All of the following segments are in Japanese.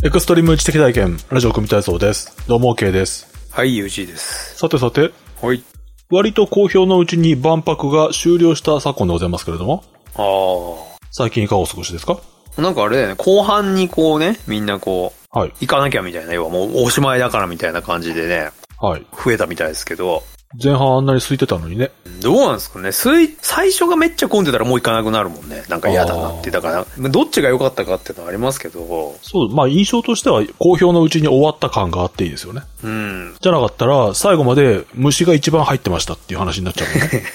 エクストリーム知的体験、ラジオ組体操です。どうも OK です。 はい、UG です。 さてさて、 はい。 割と好評のうちに万博が終了した昨今でございますけれども。最近いかがお過ごしですか？ なんかあれだよね、後半にこうね、みんなこう、はい、行かなきゃみたいな、要はもうおしまいだからみたいな感じでね、はい。増えたみたいですけど。 前半あんなに空いてたのにね。 どうなんですかね。最初がめっちゃ混んでたらもう行かなくなるもんね。なんか嫌だなって。だから、どっちが良かったかっていうのはありますけど。 そう、まあ印象としては好評のうちに終わった感があっていいですよね。うん。じゃなかったら、最後まで虫が一番入ってましたっていう話になっちゃうもんね。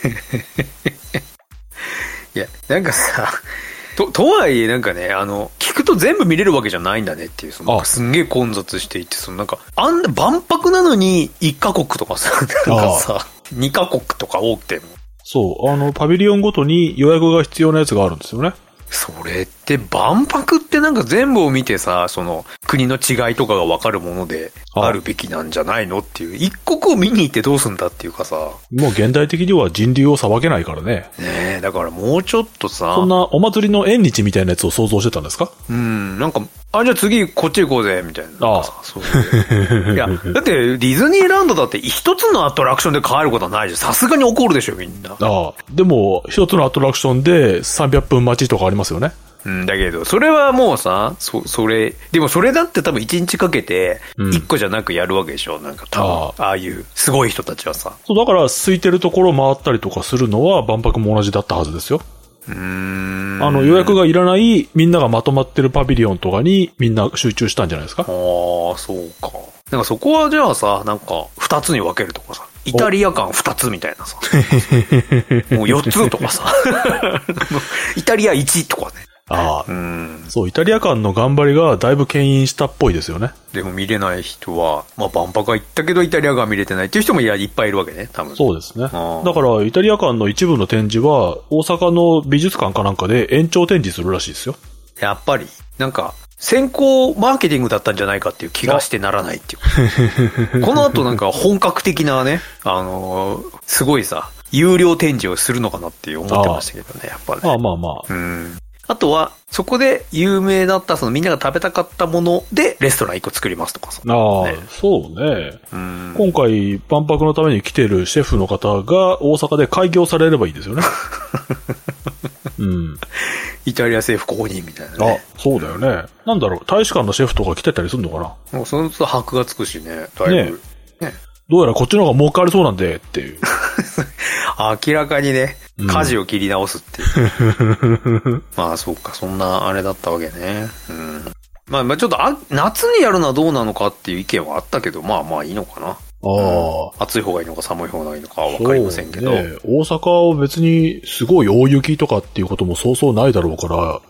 いや、なんかさ、とはいえなんかね、聞くと全部見れるわけじゃないんだねっていう、すんげえ混雑していて、なんか、あんな万博なのに1カ国とかさ、なんかさ、2カ国とか多くても。 そう、パビリオンごとに予約が必要なやつがあるんですよね。 それって万博ってなんか全部を見てさ、国の違いとかがわかるものであるべきなんじゃないのっていう、一国を見に行ってどうすんだっていうかさ。もう現代的には人流をさばけないからね。 ねえ、だからもうちょっとさ。 そんなお祭りの縁日みたいなやつを想像してたんですか？ なんか、じゃあ次こっち行こうぜ、みたいな。そういう。いや、だってディズニーランドだって一つのアトラクションで帰ることはないじゃん。さすがに怒るでしょ、みんな。 でも、一つのアトラクションで300分待ちとかありますよね。 だけど、それはもうさ、でもそれだって多分1日かけて、1個じゃなくやるわけでしょ、なんか多分、ああいうすごい人たちはさ。 そう、だから空いてるところ回ったりとかするのは万博も同じだったはずですよ。予約がいらないみんながまとまってるパビリオンとかにみんな集中したんじゃないですか？ そうか。なんかそこはじゃあさ、なんか2つに分けるとかさ、イタリア館2つみたいなさ。もう4つとかさ。イタリア1とかね。 そう、イタリア館の頑張りがだいぶ牽引したっぽいですよね。 でも見れない人は、まあ万博は行ったけどイタリア館見れてないっていう人もいっぱいいるわけね、多分。 そうですね。だからイタリア館の一部の展示は大阪の美術館かなんかで延長展示するらしいですよ。 やっぱり、なんか、先行マーケティングだったんじゃないかっていう気がしてならないっていう。この後なんか本格的なね、すごいさ、有料展示をするのかなって思ってましたけどね、やっぱね。 まあ。 あとは、そこで有名だったみんなが食べたかったものでレストラン1個作りますとかさ。 そうね。今回万博のために来てるシェフの方が大阪で開業されればいいですよね。 イタリア政府公認みたいなね。 そうだよね。なんだろう、大使館のシェフとか来てたりするのかな？ もうそのと箔がつくしね、だいぶ。 ね。どうやらこっちの方が儲かりそうなんで、っていう。 明らかにね、舵を切り直すっていう。まあそうか、そんなあれだったわけね。まあちょっと夏にやるのはどうなのかっていう意見はあったけど、まあいいのかな。暑い方がいいのか寒い方がいいのかはわかりませんけど。 大阪は別にすごい大雪とかっていうこともそうそうないだろうから、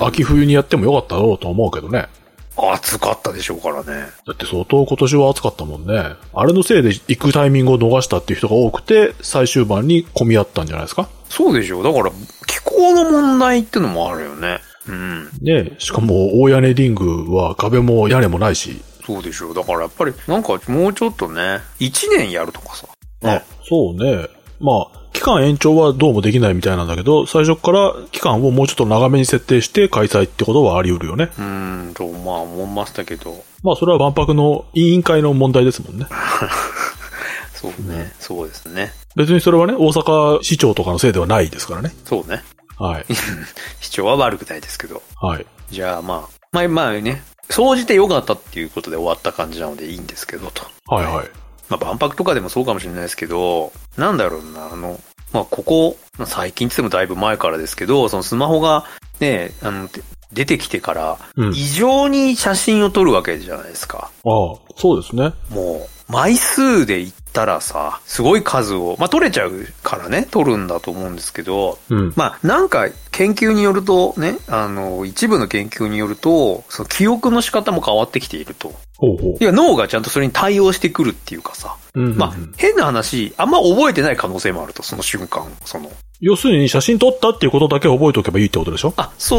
秋冬にやってもよかったろうと思うけどね。 暑かったでしょうからね。 だって相当今年は暑かったもんね。あれのせいで行くタイミングを逃したっていう人が多くて、最終盤に混み合ったんじゃないですか？ そうでしょう。だから、気候の問題ってのもあるよね。 ね、しかも大屋根リングは壁も屋根もないし。 そうでしょう。だからやっぱり、なんかもうちょっとね、1年やるとかさ。 そうね。まあ、期間延長はどうもできないみたいなんだけど、最初から期間をもうちょっと長めに設定して開催ってことはあり得るよね。 と、まあ思いましたけど。 まあそれは万博の委員会の問題ですもんね。 そうね、そうですね。 別にそれはね、大阪市長とかのせいではないですからね。 そうね。 はい。 市長は悪くないですけど。 はい。 じゃあまあね、総じて良かったっていうことで終わった感じなのでいいんですけどと。 はいはい。 まあ万博とかでもそうかもしれないですけど、なんだろうな、まあここ、最近って言ってもだいぶ前からですけど、そのスマホがね、出てきてから、異常に写真を撮るわけじゃないですか。 そうですね。 もう、枚数で言ったらさ、すごい数を、まあ撮れちゃうからね、撮るんだと思うんですけど、まあなんか研究によるとね、一部の研究によると、その記憶の仕方も変わってきていると。いや、脳がちゃんとそれに対応してくるっていうかさ。まあ、変な話、あんま覚えてない可能性もあると、その瞬間、 要するに写真撮ったっていうことだけ覚えておけばいいってことでしょ？ そう。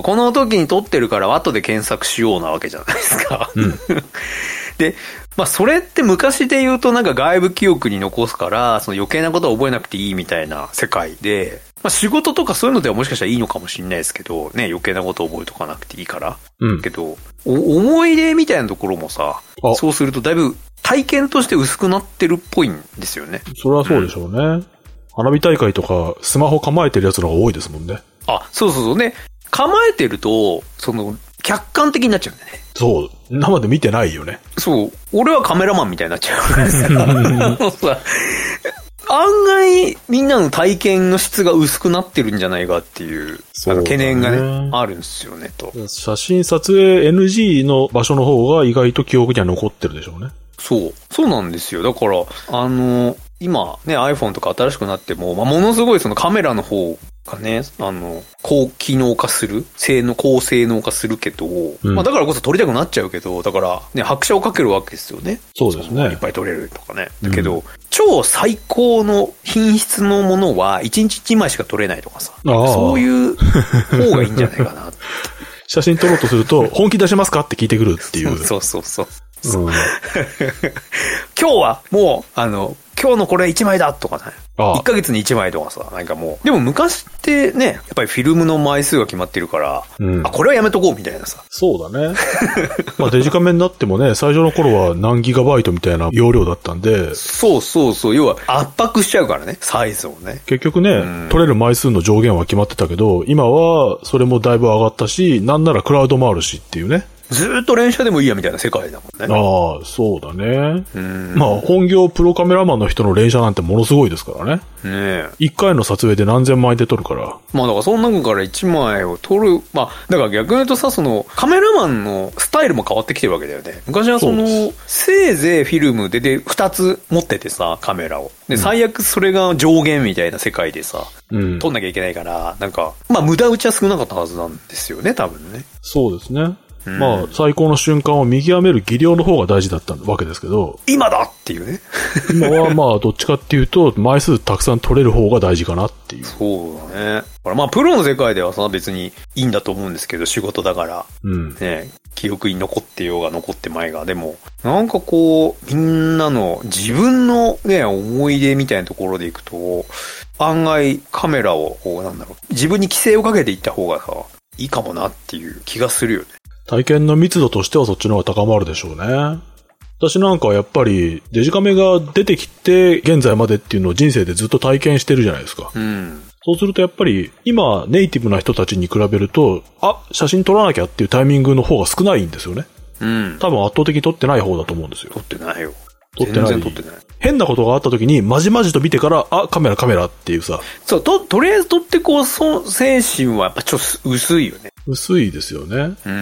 この時に撮ってるから後で検索しようなわけじゃないですか。で、まあそれって昔で言うとなんか外部記憶に残すから、その余計なことは覚えなくていいみたいな世界で、 まあ仕事とかそういうのではもしかしたらいいのかもしれないですけど、ね、余計なことを覚えとかなくていいから。うん。けど、思い出みたいなところもさ、そうするとだいぶ体験として薄くなってるっぽいんですよね。 それはそうでしょうね。うん、花火大会とかスマホ構えてるやつの方が多いですもんね。 あ、そうそうそうね。構えてると、客観的になっちゃうんだよね。 そう。生で見てないよね。 そう。俺はカメラマンみたいになっちゃうからさ。案外、みんなの体験の質が薄くなってるんじゃないかっていう、懸念がね、あるんですよね、と。 写真撮影 NG の場所の方が意外と記憶には残ってるでしょうね。 そう。そうなんですよ。だから、今ね、iPhone とか新しくなっても、まあ、ものすごいそのカメラの方がね、高機能化する、高性能化するけど、うん、まあだからこそ撮りたくなっちゃうけど、だからね、拍車をかけるわけですよね。 そうですね。 いっぱい撮れるとかね。だけど、超最高の品質のものは1日1枚しか撮れないとかさ、そういう方がいいんじゃないかな。 写真撮ろうとすると、本気出しますかって聞いてくるっていう。 そうそうそう。うん、今日はもう、今日のこれ1枚だとかね。1ヶ月に1枚とかさ、なんかもう。でも昔ってね、やっぱりフィルムの枚数が決まってるから、うん、これはやめとこうみたいなさ。 そうだね。まあデジカメになってもね、最初の頃は何ギガバイトみたいな容量だったんで。 そうそうそう。要は圧迫しちゃうからね、サイズをね。 結局ね、撮れる枚数の上限は決まってたけど、今はそれもだいぶ上がったし、なんならクラウドもあるしっていうね。 ずーっと連写でもいいやみたいな世界だもんね。 ああ、そうだね。まあ、本業プロカメラマンの人の連写なんてものすごいですからね。ねえ。一回の撮影で何千枚で撮るから。 まあ、だからその中から1枚を撮る。まあ、だから逆に言うとさ、カメラマンのスタイルも変わってきてるわけだよね。昔はせいぜいフィルムで2つ持っててさ、カメラを。で、最悪それが上限みたいな世界でさ、撮んなきゃいけないから、なんか、まあ、無駄打ちは少なかったはずなんですよね、多分ね。 そうですね。まあ、最高の瞬間を見極める技量の方が大事だったわけですけど。 今だっていうね。 今はまあ、どっちかっていうと、枚数たくさん取れる方が大事かなっていう。 そうだね。まあ、プロの世界ではさ、別にいいんだと思うんですけど、仕事だから。うん。ね、記憶に残ってようが残ってまいが。でも、なんかこう、みんなの自分のね、思い出みたいなところでいくと、案外カメラを、自分に規制をかけていった方がさ、いいかもなっていう気がするよね。 体験の密度としてはそっちの方が高まるでしょうね。私なんかはやっぱりデジカメが出てきて現在までっていうのを人生でずっと体験してるじゃないですか。うん。そうするとやっぱり今ネイティブな人たちに比べると、写真撮らなきゃっていうタイミングの方が少ないんですよね。うん。多分圧倒的に撮ってない方だと思うんですよ。 撮ってないよ。 撮ってない。 全然撮ってない。 変なことがあった時にまじまじと見てから、カメラっていうさ。 そう、とりあえず撮ってこう、精神はやっぱちょっと薄いよね。 薄いですよね。 うん。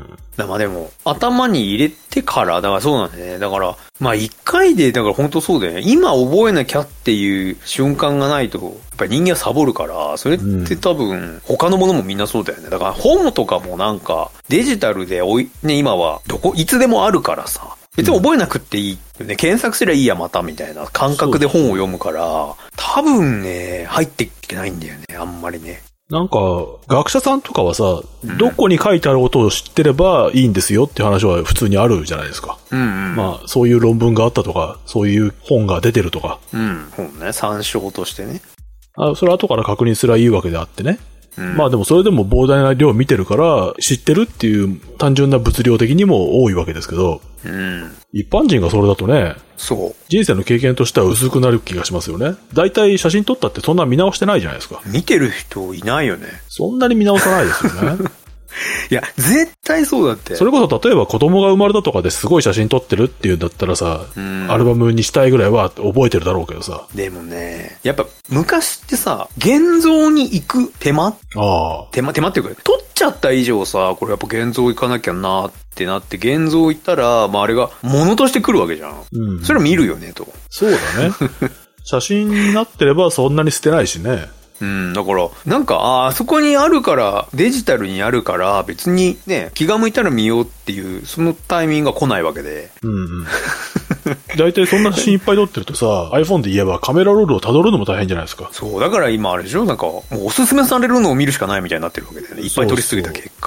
まあでも、頭に入れてから、だからそうなんだね。だから、まあ一回で、だから本当そうだよね。今覚えなきゃっていう瞬間がないと、やっぱり人間はサボるから、それって多分、他のものもみんなそうだよね。だから本とかもなんか、デジタルでね、今はいつでもあるからさ。別に覚えなくっていいよね。検索すりゃいいやまたみたいな感覚で本を読むから、多分ね、入ってきてないんだよね。あんまりね。 なんか、学者さんとかはさ、どこに書いてあることを知ってればいいんですよっていう話は普通にあるじゃないですか。まあ、そういう論文があったとか、そういう本が出てるとか。 本ね、参照としてね。 それ後から確認すればいいわけであってね。まあでもそれでも膨大な量見てるから知ってるっていう単純な物量的にも多いわけですけど、一般人がそれだとね、人生の経験としては薄くなる気がしますよね。だいたい写真撮ったってそんな見直してないじゃないですか。 見てる人いないよね。 そんなに見直さないですよね。 いや、絶対そうだって。 それこそ例えば子供が生まれたとかですごい写真撮ってるっていうんだったらさ、アルバムにしたいぐらいは覚えてるだろうけどさ。 でもね、やっぱ昔ってさ、現像に行く手間っていうか、撮っちゃった以上さ、これやっぱ現像行かなきゃなってなって、現像行ったら、まああれが物として来るわけじゃん。それは見るよねと。 そうだね。写真になってればそんなに捨てないしね。 だから、なんか、あそこにあるから、デジタルにあるから、別にね、気が向いたら見ようっていう、そのタイミングが来ないわけで。 だいたいそんな写真いっぱい撮ってるとさ、iPhone で言えばカメラロールを辿るのも大変じゃないですか。 そう、だから今あれでしょなんか、もうおすすめされるのを見るしかないみたいになってるわけだよね。いっぱい撮りすぎた結果。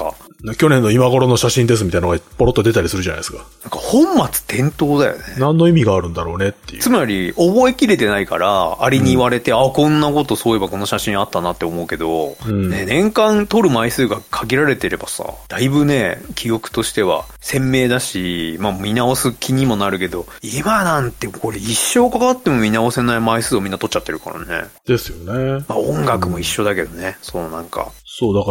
去年の今頃の写真ですみたいなのがポロッと出たりするじゃないですか。 なんか本末転倒だよね。 何の意味があるんだろうねっていう。 つまり、覚えきれてないから、あれに言われて、こんなことそういえばこの写真あったなって思うけど、ね、年間撮る枚数が限られてればさ、だいぶね、記憶としては鮮明だし、まあ見直す気にもなるけど、今なんてこれ一生かかっても見直せない枚数をみんな撮っちゃってるからね。 ですよね。 まあ音楽も一緒だけどね、そうなんか。 そう、だから、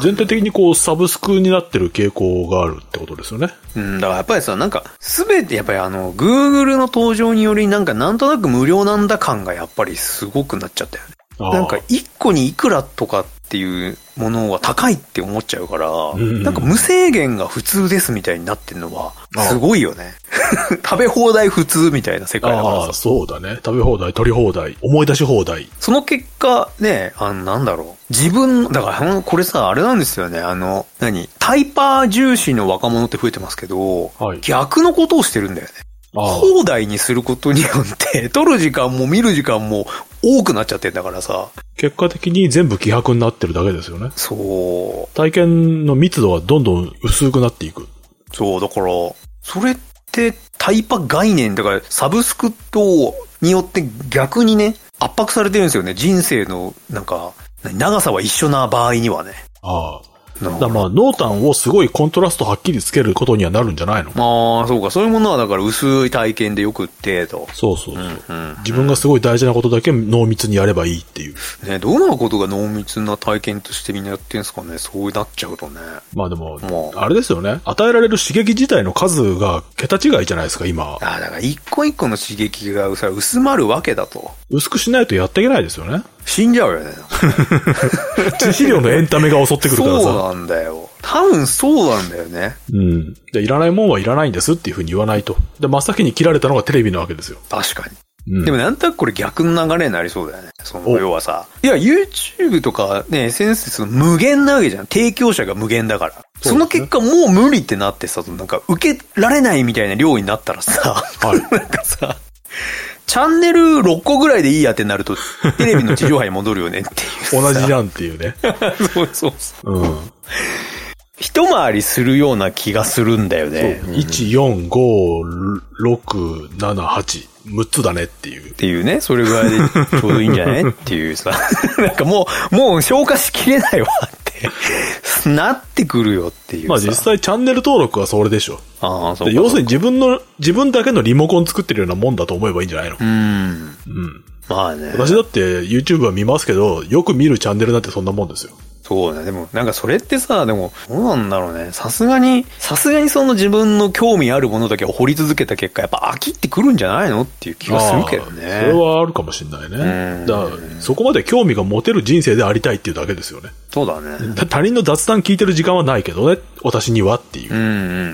全体的にこう、サブスクになってる傾向があるってことですよね。 だからやっぱりさ、なんか、すべてやっぱりGoogle の登場によりなんとなく無料なんだ感がやっぱりすごくなっちゃったよね。なんか、1個にいくらとかっていうものは高いって思っちゃうから、なんか無制限が普通ですみたいになってるのは、すごいよね。食べ放題普通みたいな世界だからさ。 そうだね。食べ放題、取り放題、思い出し放題。 その結果、ね、なんだろう。自分、だからこれさ、あれなんですよね。タイパー重視の若者って増えてますけど、逆のことをしてるんだよね。放題にすることによって、撮る時間も見る時間も多くなっちゃってんだからさ。 結果的に全部希薄になってるだけですよね。 そう。 体験の密度はどんどん薄くなっていく。 そう、だから、それってタイパ概念、だからサブスクによって逆にね、圧迫されてるんですよね。人生の、なんか、長さは一緒な場合にはね。だまあ、濃淡をすごいコントラストはっきりつけることにはなるんじゃないの？そうか。そういうものはだから薄い体験でよくってと。そう。自分がすごい大事なことだけ濃密にやればいいっていう。ね、どんなことが濃密な体験としてみんなやってるんですかね。そうなっちゃうとね。まあでも、あれですよね。与えられる刺激自体の数が桁違いじゃないですか、今。だから一個一個の刺激が薄まるわけだと。薄くしないとやっていけないですよね。死んじゃうよね。致死量のエンタメが襲ってくるからさ。そうなんだよ。多分そうなんだよね。で、いらないもんはいらないんですっていう風に言わないと。で、真っ先に切られたのがテレビなわけですよ。確かに。でもなんとなくこれ逆の流れになりそうだよね。要はさ。いや、YouTube とかね、SNS って無限なわけじゃん。提供者が無限だから。その結果もう無理ってなってさ、なんか受けられないみたいな量になったらさ、なんかさ、チャンネル6個ぐらいでいいやってなると、テレビの地上波に戻るよねっていう。同じじゃんっていうね。そう。一回りするような気がするんだよね。1、4、5、6、7、8。6つだねっていう。っていうね。それぐらいでちょうどいいんじゃないっていうさ。なんかもう消化しきれないわってなってくるよっていうさ。まあ実際チャンネル登録はそれでしょ。そう。要するに自分だけのリモコン作ってるようなもんだと思えばいいんじゃないの？まあね。私だって YouTube は見ますけど、よく見るチャンネルなんてそんなもんですよ。そうね。でも、なんかそれってさ、でも、どうなんだろうね。さすがにその自分の興味あるものだけを掘り続けた結果、やっぱ飽きってくるんじゃないのっていう気がするけどね。それはあるかもしれないね。だから、そこまで興味が持てる人生でありたいっていうだけですよね。そうだね。他人の雑談聞いてる時間はないけどね、私にはっていう。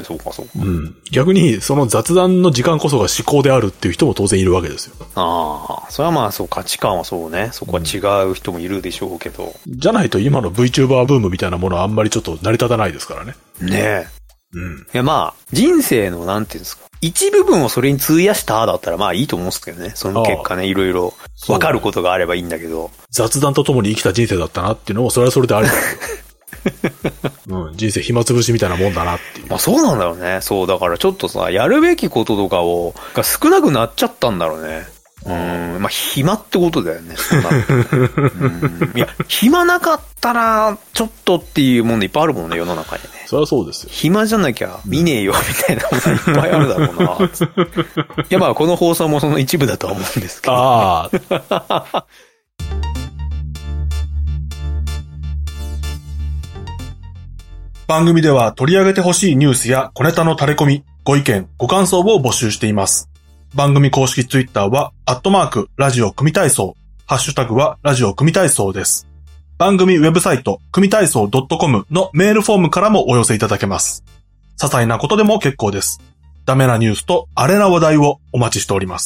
そうか。逆に、その雑談の時間こそが思考であるっていう人も当然いるわけですよ。それはまあそう、価値観はそうね。そこは違う人もいるでしょうけど。じゃないと今のVTuber ブームみたいなものはあんまりちょっと成り立たないですからね。ねえ。いやまあ、人生のなんていうんですか。一部分をそれに費やしただったらまあいいと思うんですけどね。その結果ね、いろいろ分かることがあればいいんだけど。雑談とともに生きた人生だったなっていうのも、それはそれでありだ人生暇つぶしみたいなもんだなっていう。まあそうなんだろうね。そう、だからちょっとさ、やるべきこととかが少なくなっちゃったんだろうね。まあ、暇ってことだよね。いや、暇なかったら、ちょっとっていうものいっぱいあるもんね、世の中にね。そりゃそうですよ。暇じゃなきゃ見ねえよ、みたいなものいっぱいあるだろうな。いや、まあ、この放送もその一部だとは思うんですけど。番組では取り上げてほしいニュースや小ネタの垂れ込み、ご意見、ご感想を募集しています。番組公式ツイッターは、ラジオ組体操、ハッシュタグはラジオ組体操です。番組ウェブサイト、組体操 .com のメールフォームからもお寄せいただけます。些細なことでも結構です。ダメなニュースとアレな話題をお待ちしております。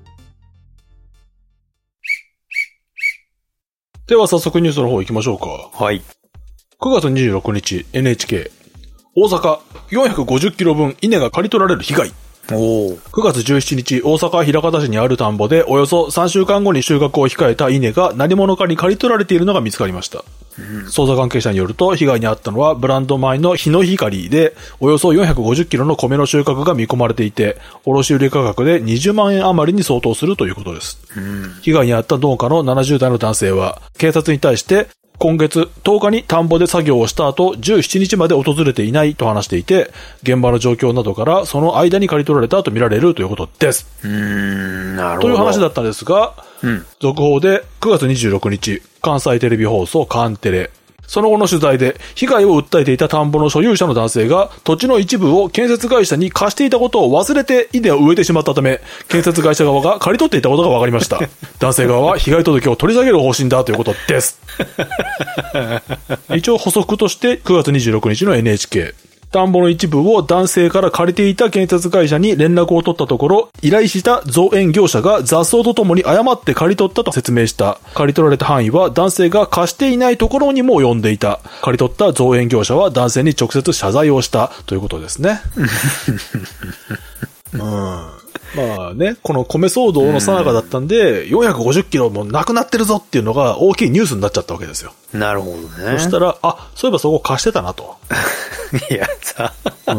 では早速ニュースの方行きましょうか。はい。9月26日 NHK 大阪450キロ分稲が刈り取られる被害。9月17日、大阪枚方市にある田んぼでおよそ3週間後に収穫を控えた稲が何者かに刈り取られているのが見つかりました。 捜査関係者によると、被害に遭ったのはブランド米の日の光で、およそ450キロの米の収穫が見込まれていて、卸売価格で20万円余りに相当するということです。被害に遭った農家の70代の男性は、警察に対して、今月10日に田んぼで作業をした後、17日まで訪れていないと話していて、現場の状況などからその間に刈り取られたと見られるということです。 なるほど。 という話だったんですが、続報で9月26日、関西テレビ放送カンテレ。その後の取材で、被害を訴えていた田んぼの所有者の男性が、土地の一部を建設会社に貸していたことを忘れて稲を植えてしまったため、建設会社側が刈り取っていたことが分かりました。男性側は被害届を取り下げる方針だということです。一応補足として9月26日の NHK。田んぼの一部を男性から借りていた建設会社に連絡を取ったところ、依頼した造園業者が雑草とともに誤って借り取ったと説明した。借り取られた範囲は男性が貸していないところにも及んでいた。借り取った造園業者は男性に直接謝罪をしたということですね。まあね、この米騒動の最中だったんで、450キロもなくなってるぞっていうのが大きいニュースになっちゃったわけですよ。 なるほどね。 そしたら、そういえばそこ貸してたなと。 いやさ、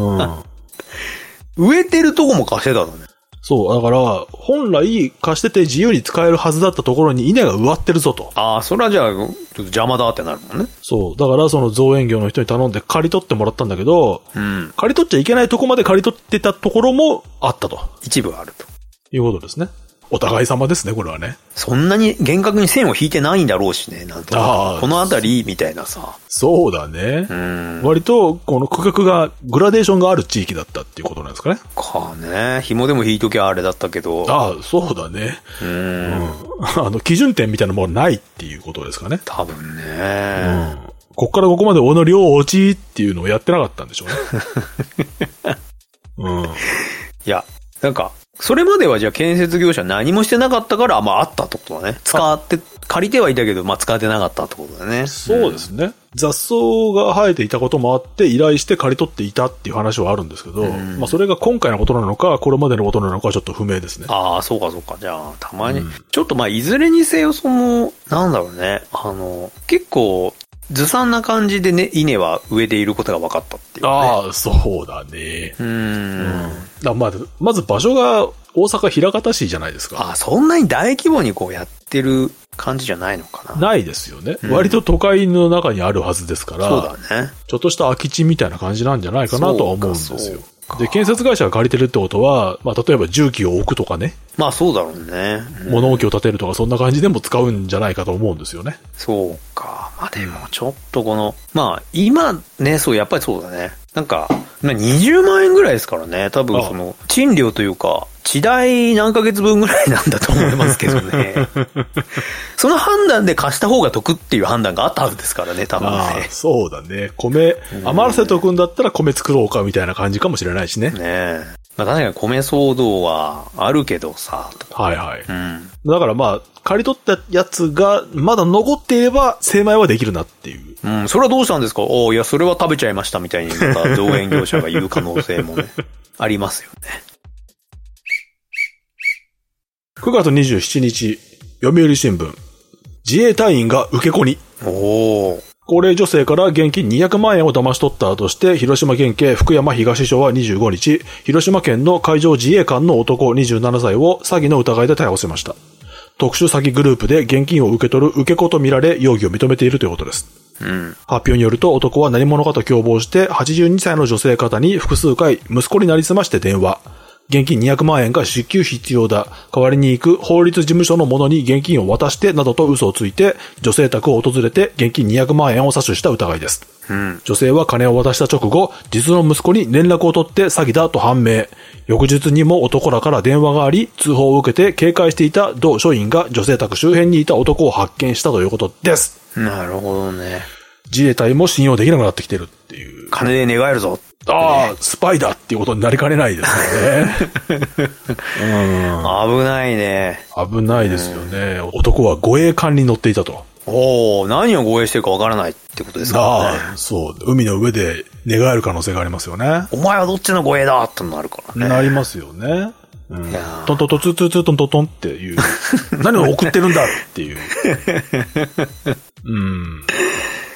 植えてるとこも貸してたのね。 そう、だから、本来貸してて自由に使えるはずだったところに稲が植わってるぞと。 それはじゃあ、ちょっと邪魔だってなるもんね。 そう、だからその造園業の人に頼んで借り取ってもらったんだけど、借り取っちゃいけないとこまで借り取ってたところもあったと。 一部あると。 いうことですね。お互い様ですね、これはね。 そんなに厳格に線を引いてないんだろうしね、なんとか。このあたりみたいなさ。 そうだね。割と、この区画が、グラデーションがある地域だったっていうことなんですかね。 ね。紐でも引いときゃあれだったけど。 そうだね。基準点みたいなものないっていうことですかね。 多分ね。 こっからここまでおの量落ちっていうのをやってなかったんでしょうね。 いや、なんか、それまではじゃあ建設業者何もしてなかったから、あったってことだね。借りてはいたけど、使ってなかったってことだね。 そうですね。雑草が生えていたこともあって、依頼して借り取っていたっていう話はあるんですけど、それが今回のことなのか、これまでのことなのかはちょっと不明ですね。 そうか。じゃあ、たまに、ちょっといずれにせよ、なんだろうね。結構、ずさんな感じでね、稲は植えていることが分かったっていうね。 そうだね。まず場所が大阪枚方市じゃないですか。 そんなに大規模にこうやってる感じじゃないのかな。 ないですよね。割と都会の中にあるはずですから。 そうだね。 ちょっとした空き地みたいな感じなんじゃないかなとは思うんですよ。で、建設会社が借りてるってことは、例えば重機を置くとかね。 そうだろうね。 物置を建てるとかそんな感じでも使うんじゃないかと思うんですよね。 そうか。でもちょっと今ね、やっぱりそうだね。なんか、20万円ぐらいですからね。多分賃料というか、地代何ヶ月分ぐらいなんだと思いますけどね。その判断で貸した方が得っていう判断があったはずですからね、多分ね。 そうだね。米、余らせとくんだったら米作ろうかみたいな感じかもしれないしね。 確かに米騒動はあるけどさ。 はいはい。だから借り取ったやつがまだ残っていれば精米はできるなっていう。 それはどうしたんですか？いや、それは食べちゃいましたみたいにまた造園業者が言う可能性もね、ありますよね。 9月27日、読売新聞。自衛隊員が受け子に。高齢女性から現金200万円を騙し取ったとして、広島県警福山東署は25日、広島県の海上自衛官の男27歳を詐欺の疑いで逮捕しました。特殊詐欺グループで現金を受け取る受け子とみられ、容疑を認めているということです。発表によると男は何者かと共謀して82歳の女性方に複数回息子になりすまして電話。現金200万円が支給必要だ。代わりに行く法律事務所の者に現金を渡してなどと嘘をついて女性宅を訪れて現金200万円を詐取した疑いです。女性は金を渡した直後、実の息子に連絡を取って詐欺だと判明。翌日にも男らから電話があり、通報を受けて警戒していた同署員が女性宅周辺にいた男を発見したということです。 なるほどね。 自衛隊も信用できなくなってきてるっていう。 金で寝返るぞ。 スパイだっていうことになりかねないですよね。 危ないね。 危ないですよね。男は護衛艦に乗っていたと。 何を護衛してるかわからないってことですかね。 そう。海の上で寝返る可能性がありますよね。 お前はどっちの護衛だってなるからね。 なりますよね。トントントンツーツーツートントントンっていう。何を送ってるんだっていう。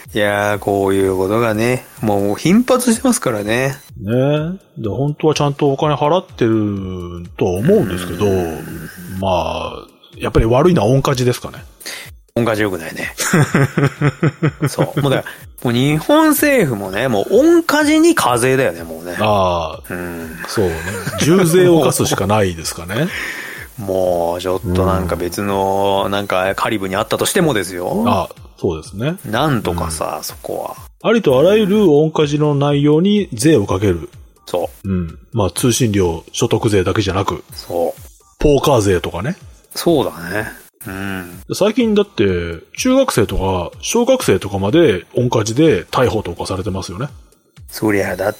いやー、こういうことがね、もう頻発してますからね。 ねえ。で、本当はちゃんとお金払ってると思うんですけど、まあ、やっぱり悪いのは恩舵ですかね。 恩舵良くないね。そう。もうだから、もう日本政府もね、もう恩舵に課税だよね、もうね。 ああ、そうね。重税を課すしかないですかね。 もう、ちょっとなんか別の、なんかカリブにあったとしてもですよ。 ああ、そうですね。 なんとかさ、そこは。 ありとあらゆる恩舵の内容に税をかける。 そう。 まあ、通信料、所得税だけじゃなく。 そう。 ポーカー税とかね。 そうだね。 最近だって、中学生とか、小学生とかまで恩舵で逮捕とかされてますよね。 そりゃ、だって、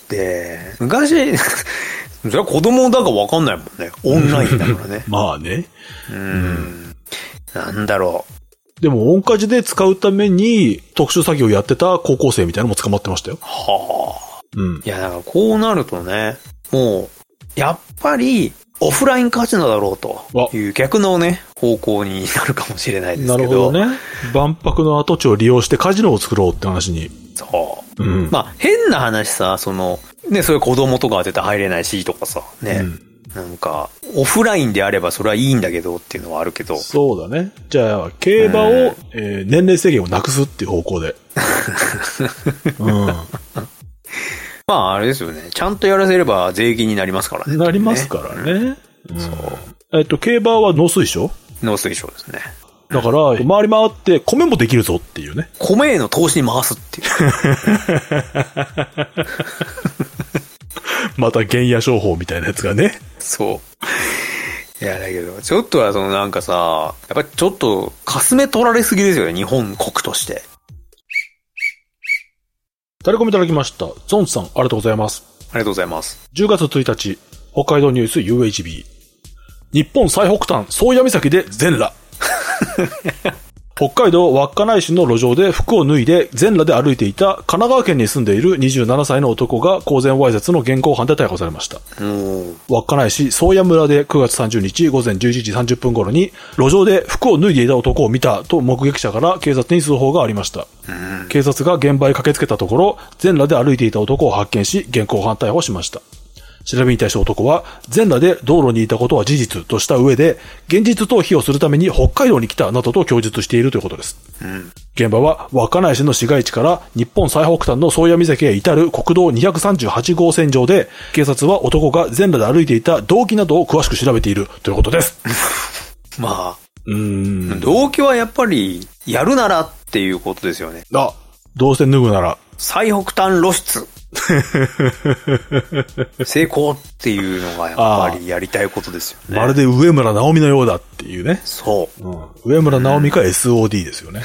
昔、それは子供だかわかんないもんね。オンラインだからね。 まあね。 なんだろう。でも、恩舵で使うために特殊詐欺をやってた高校生みたいなのも捕まってましたよ。 はあ。いや、だからこうなるとね、もう、やっぱり、オフラインカジノだろうという逆のね、方向になるかもしれないですけど。 なるほどね。万博の跡地を利用してカジノを作ろうって話に。 そう。まあ、変な話さ、その、ね、それ子供とかは絶対入れないしとかさ、ね。なんか、オフラインであればそれはいいんだけどっていうのはあるけど。 そうだね。じゃあ、競馬を、年齢制限をなくすっていう方向で。 まあ、あれですよね。ちゃんとやらせれば税金になりますからね。 なりますからね。そう。競馬は農水省？ 農水省ですね。 だから、回り回って米もできるぞっていうね。 米への投資に回すっていう。 また原野商法みたいなやつがね。 そう。いや、だけど、ちょっとはそのなんかさ、やっぱりちょっと、かすめ取られすぎですよね、日本国として。 タレコミいただきました。ゾンさん、ありがとうございます。 ありがとうございます。 10月1日、北海道ニュース UHB。日本最北端、宗谷岬で全裸。北海道稚内市の路上で服を脱いで全裸で歩いていた神奈川県に住んでいる27歳の男が公然わいせつの現行犯で逮捕されました。稚内市宗谷村で9月30日午前11時30分頃に路上で服を脱いでいた男を見たと目撃者から警察に通報がありました。警察が現場へ駆けつけたところ全裸で歩いていた男を発見し現行犯逮捕しました。調べに対して男は全裸で道路にいたことは事実とした上で現実逃避をするために北海道に来たなどと供述しているということです。現場は稚内市の市街地から日本最北端の宗谷岬へ至る国道238号線上で警察は男が全裸で歩いていた動機などを詳しく調べているということです。 まあ、動機はやっぱりやるならっていうことですよね。 どうせ脱ぐなら最北端露出成功っていうのがやっぱりやりたいことですよね。 まるで上村直美のようだっていうね。 そう。 上村直美か SOD ですよね。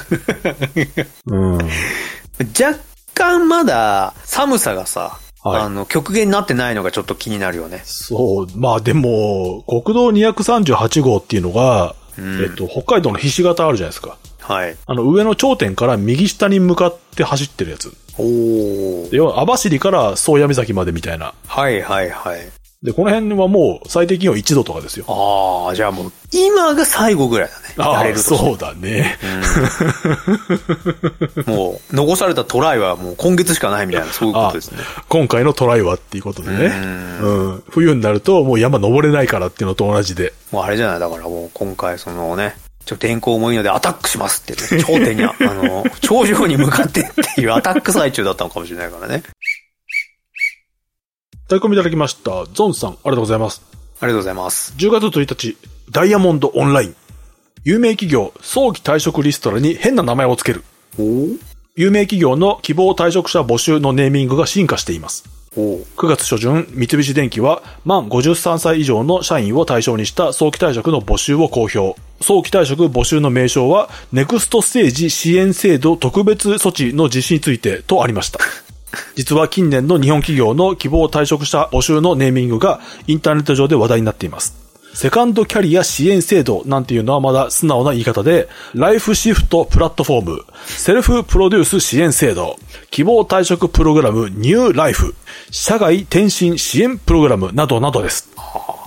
若干まだ寒さがさ、極限になってないのがちょっと気になるよね。 そう。まあでも、国道238号っていうのが、北海道のひし形あるじゃないですか。 はい。 上の頂点から右下に向かって走ってるやつ。要は、網走から宗谷岬までみたいな。 はいはいはい。 で、この辺はもう最低気温1度とかですよ。 じゃあもう、今が最後ぐらいだね。 そうだね。 もう、残されたトライはもう今月しかないみたいな、そういうことですね。 今回のトライはっていうことでね。冬になるともう山登れないからっていうのと同じで。 もうあれじゃない、だからもう今回そのね、天候もいいのでアタックしますって、ね、頂点に、頂上に向かってっていうアタック最中だったのかもしれないからね。 タレコミいただきました。ゾンさん、ありがとうございます。 ありがとうございます。 10月1日、ダイヤモンドオンライン。有名企業、早期退職リストラに変な名前をつける。有名企業の希望退職者募集のネーミングが進化しています。9月初旬、三菱電機は満53歳以上の社員を対象にした早期退職の募集を公表。早期退職募集の名称は、ネクストステージ支援制度特別措置の実施についてとありました。実は近年の日本企業の希望退職者募集のネーミングがインターネット上で話題になっています。セカンドキャリア支援制度なんていうのはまだ素直な言い方で、ライフシフトプラットフォーム、セルフプロデュース支援制度、希望退職プログラムニューライフ、社外転身支援プログラムなどなどです。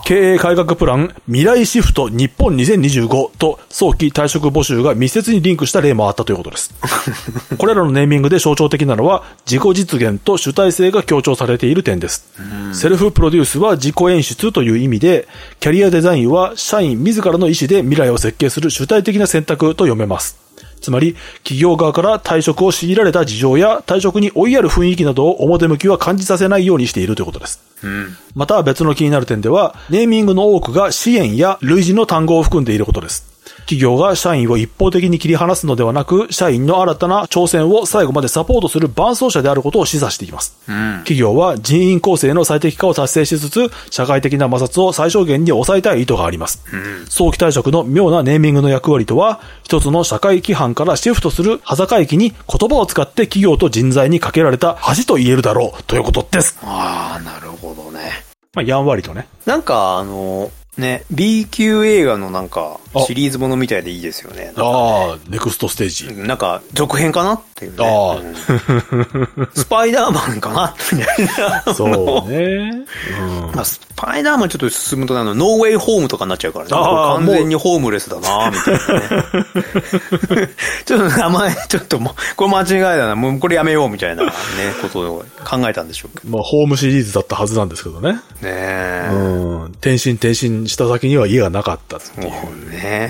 経営改革プラン未来シフト日本2025と早期退職募集が密接にリンクした例もあったということです。これらのネーミングで象徴的なのは自己実現と主体性が強調されている点です。セルフプロデュースは自己演出という意味で、キャリアデザインは社員自らの意思で未来を設計する主体的な選択と読めます。つまり、企業側から退職を強いられた事情や退職に追いやる雰囲気などを表向きは感じさせないようにしているということです。また別の気になる点では、ネーミングの多くが支援や類似の単語を含んでいることです。企業が社員を一方的に切り離すのではなく、社員の新たな挑戦を最後までサポートする伴走者であることを示唆しています。企業は人員構成の最適化を達成しつつ、社会的な摩擦を最小限に抑えたい意図があります。早期退職の妙なネーミングの役割とは、一つの社会規範からシフトする端境期に言葉を使って企業と人材にかけられた橋と言えるだろうということです。 ああ、なるほどね。 やんわりとね。 なんかね、B 級映画のなんか、シリーズものみたいでいいですよね。 ネクストステージ。 なんか、続編かなっていうね。スパイダーマンかなみたいな。 そうね。 スパイダーマンちょっと進むとノーウェイホームとかになっちゃうからね。完全にホームレスだなみたいなね。ちょっと名前、ちょっともう、これ間違いだな。もうこれやめようみたいなね、ことを考えたんでしょうけど。 ホームシリーズだったはずなんですけどね。 ねえ。 転身した先には家がなかったっていう。 もうね。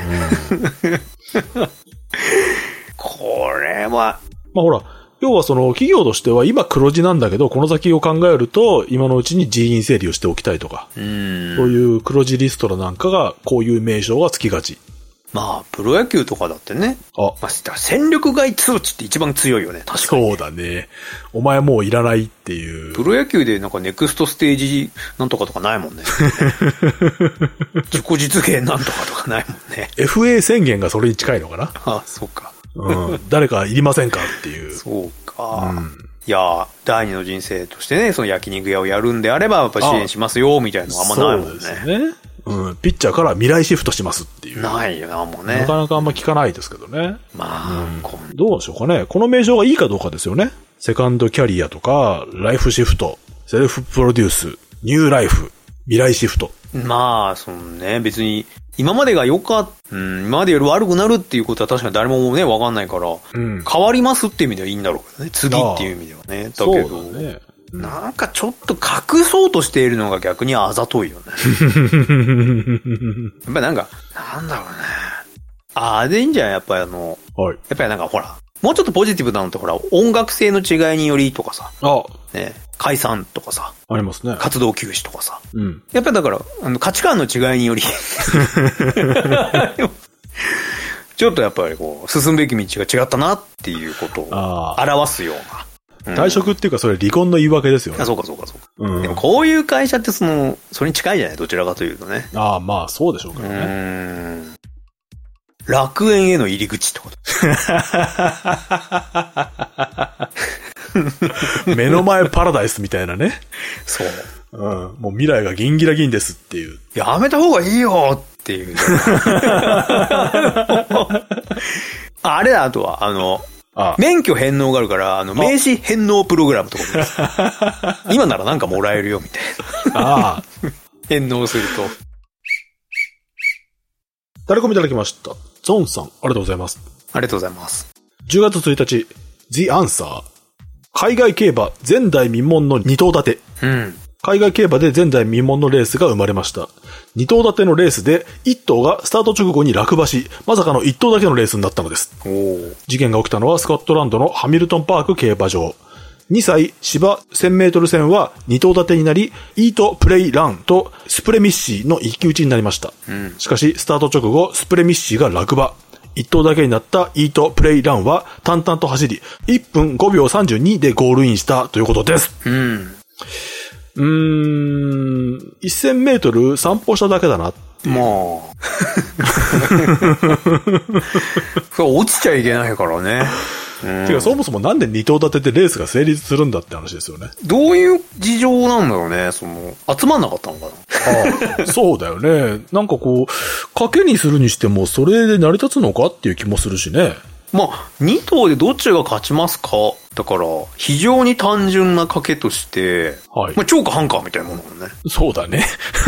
これは。 ほら、要は企業としては今黒字なんだけど、この先を考えると、今のうちに人員整理をしておきたいとか。そういう黒字リストラなんかが、こういう名称がつきがち。 プロ野球とかだってね。戦力外通知って一番強いよね、確かに。 そうだね。お前もういらないっていう。 プロ野球でなんかネクストステージなんとかとかないもんね。自己実現なんとかとかないもんね。 FA 宣言がそれに近いのかな？ そうか。 誰かいりませんかっていう。 そうか。いや、第二の人生としてね、その焼肉屋をやるんであれば、やっぱ支援しますよ、みたいなのがあんまないもんね。そうですね。 ピッチャーから未来シフトしますっていう。 ないよな、もうね。 なかなかあんま聞かないですけどね。どうでしょうかね。この名称がいいかどうかですよね。セカンドキャリアとか、ライフシフト、セルフプロデュース、ニューライフ、未来シフト。 別に、今までが今までより悪くなるっていうことは確かに誰もね、わかんないから、変わりますっていう意味ではいいんだろうけどね。次っていう意味ではね。だけど、そうだね。なんかちょっと隠そうとしているのが逆にあざといよね。やっぱりなんか、なんだろうね。でいいんじゃん、やっぱりやっぱりなんかほら、もうちょっとポジティブなのってほら、音楽性の違いによりとかさ。ね、解散とかさ。 ありますね。 活動休止とかさ。やっぱりだから、価値観の違いにより。ちょっとやっぱりこう、進むべき道が違ったなっていうことを表すような。 退職っていうかそれ離婚の言い訳ですよね。 そうか。でもこういう会社ってそれに近いじゃない？どちらかというとね。 そうでしょうけどね。 楽園への入り口ってこと。 目の前パラダイスみたいなね。 そう。 もう未来がギンギラギンですっていう。 やめた方がいいよっていう。あれだ、あとは、免許返納があるから、名刺返納プログラムとかです。今ならなんかもらえるよ、みたいな。返納すると。 タレコミいただきました。ゾンさん、ありがとうございます。 ありがとうございます。 10月1日、The Answer。海外競馬前代未聞の2頭立て。海外競馬で前代未聞のレースが生まれました。2頭立てのレースで1頭がスタート直後に落馬し、まさかの1頭だけのレースになったのです。事件が起きたのはスコットランドのハミルトンパーク競馬場。2歳芝1000メートル戦は2頭立てになり、イートプレイランとスプレミッシーの一騎打ちになりました。しかしスタート直後スプレミッシーが落馬。1頭だけになったイートプレイランは淡々と走り、1分5秒32でゴールインしたということです。1000メートル散歩しただけだなっていう。 落ちちゃいけないからね。 てかそもそもなんで2頭立てでレースが成立するんだって話ですよね。 どういう事情なんだろうね。集まんなかったのかな。そうだよね。なんかこう、賭けにするにしてもそれで成り立つのかっていう気もするしね。 2頭でどっちが勝ちますかだから、非常に単純な賭けとして、はい。まあ、超か半かみたいなものだね。 そうだね。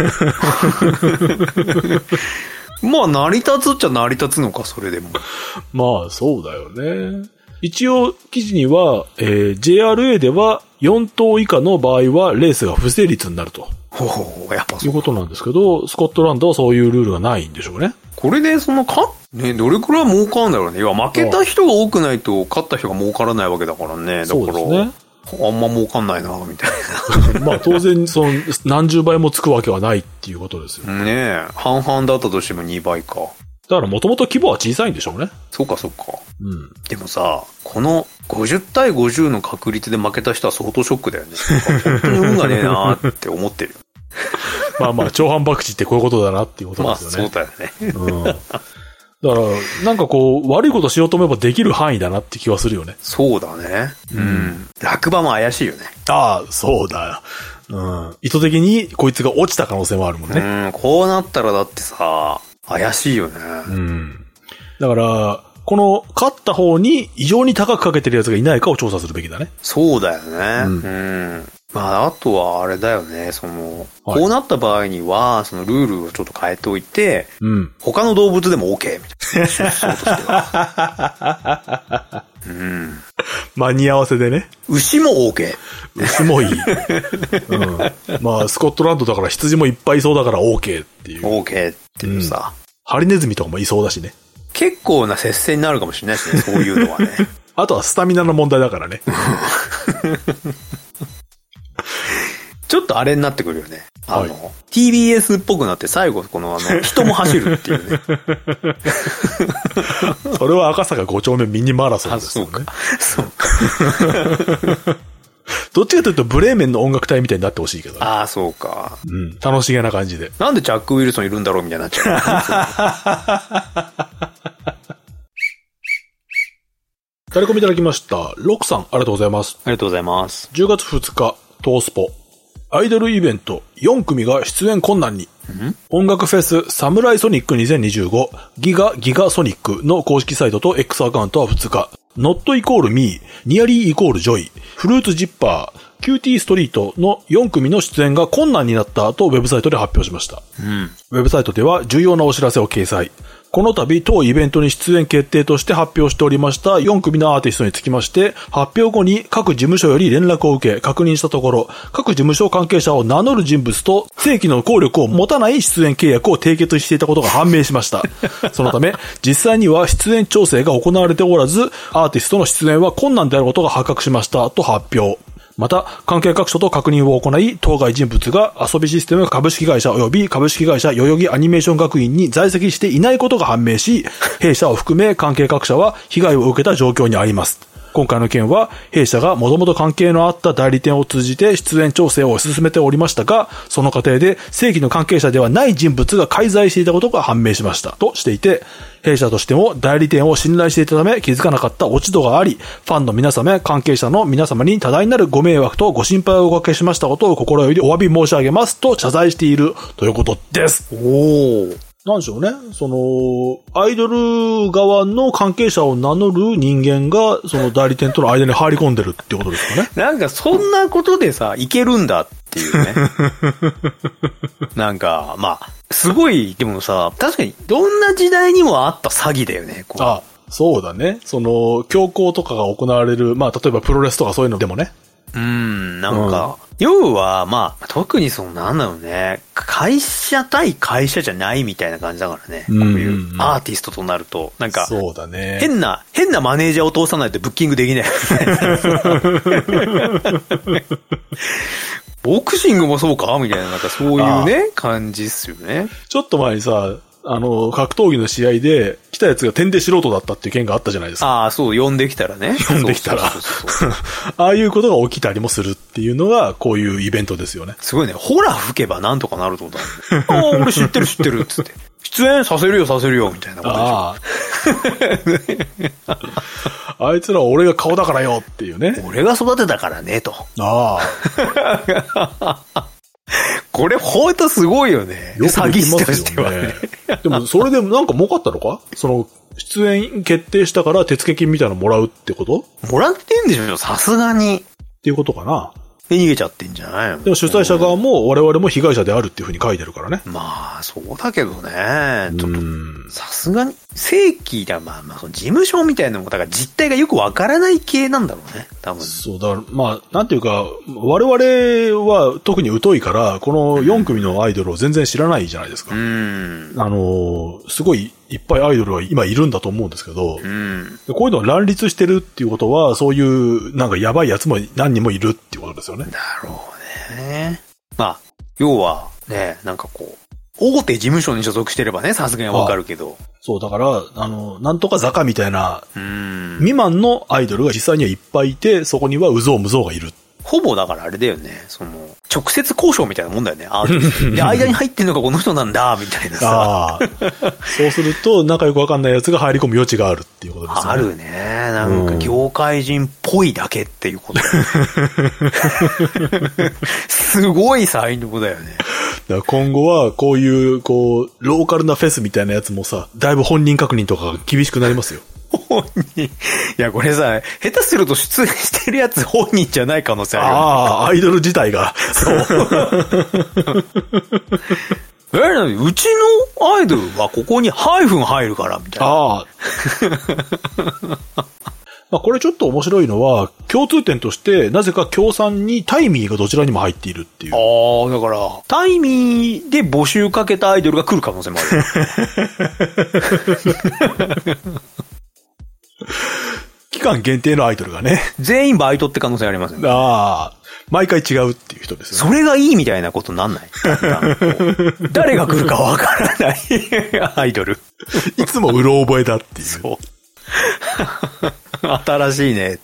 まあ、成り立つっちゃ成り立つのか、それでも。 まあ、そうだよね。一応、記事には、JRA では4頭以下の場合はレースが不成立になると。 やっぱそういうことなんですけど、スコットランドはそういうルールがないんでしょうね。 これでね、どれくらい儲かるんだろうね。いや、負けた人が多くないと勝った人が儲からないわけだからね。だから、そうですね。あんま儲かんないな、みたいな。 まあ当然、何十倍もつくわけはないっていうことですよ。 ねえ、半々だったとしても2倍か。 だからもともと規模は小さいんでしょうね。 そうかそうか。うん。でもさ、この50対50の確率で負けた人は相当ショックだよね。本当に運がねえなーって思ってる。 まあまあ、長反博打ってこういうことだなっていうことですよね。 まあそうだよね。 うん。だから、なんかこう、悪いことしようと思えばできる範囲だなって気はするよね。 そうだね。うん。落馬も怪しいよね。 ああ、そうだ。うん。意図的にこいつが落ちた可能性もあるもんね。 うん、こうなったらだってさ、怪しいよね。 うん。だから、この勝った方に異常に高くかけてるやつがいないかを調査するべきだね。 そうだよね。うん。まあ、あとはあれだよね、こうなった場合には、ルールをちょっと変えておいて、うん。他の動物でも OK みたいな。そうとしては。うん。 間に合わせでね。 牛も OK。 牛もいい。うん。まあ、スコットランドだから羊もいっぱいいそうだから OK っていう。 OK っていうさ、うん。 ハリネズミとかもいそうだしね。 結構な接戦になるかもしれないしね、そういうのはね。 あとはスタミナの問題だからね。 ちょっとあれになってくるよね。はい、TBS っぽくなって最後、人も走るっていうね。 それは赤坂5丁目ミニマラソンですよね。 そうか。 どっちかというとブレーメンの音楽隊みたいになってほしいけどね。 ああ、そうか。 うん。楽しげな感じで。 なんでジャック・ウィルソンいるんだろうみたいになっちゃう。 タレコミいただきました。ロクさん、ありがとうございます。 ありがとうございます。 10月2日、トースポ。アイドルイベント4組が出演困難に。音楽フェスサムライソニック2025ギガソニックの公式サイトと X アカウントは2日。Not equal me, Nearly equal joy, フルーツジッパー、キューティーストリートの4組の出演が困難になったとウェブサイトで発表しました。ウェブサイトでは重要なお知らせを掲載。この度当イベントに出演決定として発表しておりました4組のアーティストにつきまして発表後に各事務所より連絡を受け確認したところ各事務所関係者を名乗る人物と正規の効力を持たない出演契約を締結していたことが判明しました。そのため実際には出演調整が行われておらずアーティストの出演は困難であることが発覚しましたと発表。また、関係各所と確認を行い、当該人物が遊びシステム株式会社及び株式会社代々木アニメーション学院に在籍していないことが判明し、弊社を含め関係各社は被害を受けた状況にあります。今回の件は、弊社がもともと関係のあった代理店を通じて出演調整を進めておりましたが、その過程で正規の関係者ではない人物が介在していたことが判明しましたとしていて、弊社としても代理店を信頼していたため気づかなかった落ち度があり、ファンの皆様、関係者の皆様に多大なるご迷惑とご心配をおかけしましたことを心よりお詫び申し上げますと謝罪しているということです。おー。なんでしょうね。アイドル側の関係者を名乗る人間が、代理店との間に入り込んでるっていうことですかね。 なんかそんなことでさ、いけるんだっていうね。なんか、まあ、すごい、でもさ、確かに、どんな時代にもあった詐欺だよね。 あ、そうだね。強行とかが行われる、まあ、例えばプロレスとかそういうのでもね。 なんか、要は、まあ、特になんだろうね、会社対会社じゃないみたいな感じだからね。こういうアーティストとなると、なんか、 そうだね。 変なマネージャーを通さないとブッキングできない。ボクシングもそうかみたいな、なんかそういうね、感じっすよね。 ちょっと前にさ、格闘技の試合で来たやつが点で素人だったっていう件があったじゃないですか。 ああ、そう、呼んできたらね。 呼んできたら。ああいうことが起きたりもするっていうのが、こういうイベントですよね。 すごいね。ホラ吹けばなんとかなるってことだね。ああ、俺知ってる、つって。出演させるよ、みたいなことでしょ。ああ。あいつらは俺が顔だからよっていうね。 俺が育てたからね、と。 ああ。 これほんとすごいよね。詐欺師としてはね。 でもそれでなんか儲かったのか？その、出演決定したから手付金みたいなのもらうってこと？ もらってんでしょ、さすがに。 っていうことかな。 で逃げちゃってんじゃないの？ でも主催者側も我々も被害者であるっていう風に書いてるからね。 まあ、そうだけどね。ちょっと、さすがに、正規だ、まあ、その事務所みたいなのも、だから実態がよくわからない系なんだろうね。多分。そう、 だから、まあ、なんていうか、我々は特に疎いから、この4組のアイドルを全然知らないじゃないですか。すごいいっぱいアイドルは今いるんだと思うんですけど、こういうのが乱立してるっていうことは、そういうなんかやばいやつも何人もいるっていうことですよね。 だろうね。まあ、要はね、なんかこう、大手事務所に所属してればね、さすがにわかるけど。 そう、だから、なんとか坂みたいな、未満のアイドルが実際にはいっぱいいて、そこにはうぞうむぞうがいる。 ほぼだからあれだよね、その、直接交渉みたいなもんだよね、アーティスト。で、間に入ってんのがこの人なんだ、みたいなさ。 そうすると、仲良くわかんないやつが入り込む余地があるっていうことですね。 あるね。なんか、業界人っぽいだけっていうことだよね。すごい才能だよね。 だから今後は、こういう、ローカルなフェスみたいなやつもさ、だいぶ本人確認とかが厳しくなりますよ。 本人。いや、これさ、下手すると出演してるやつ本人じゃない可能性あるよね。 ああ、アイドル自体が。そう。 うちのアイドルはここにハイフン入るから、みたいな。ああ。 まあこれちょっと面白いのは、共通点として、なぜか協賛にタイミーがどちらにも入っているっていう。 ああ、だから、タイミーで募集かけたアイドルが来る可能性もある。 期間限定のアイドルがね。 全員バイトって可能性ありますよね。 ああ。毎回違うっていう人ですよね。それがいいみたいなことなんない？誰が来るかわからないアイドル。 いつもうろ覚えだっていう。 そう。新しいね。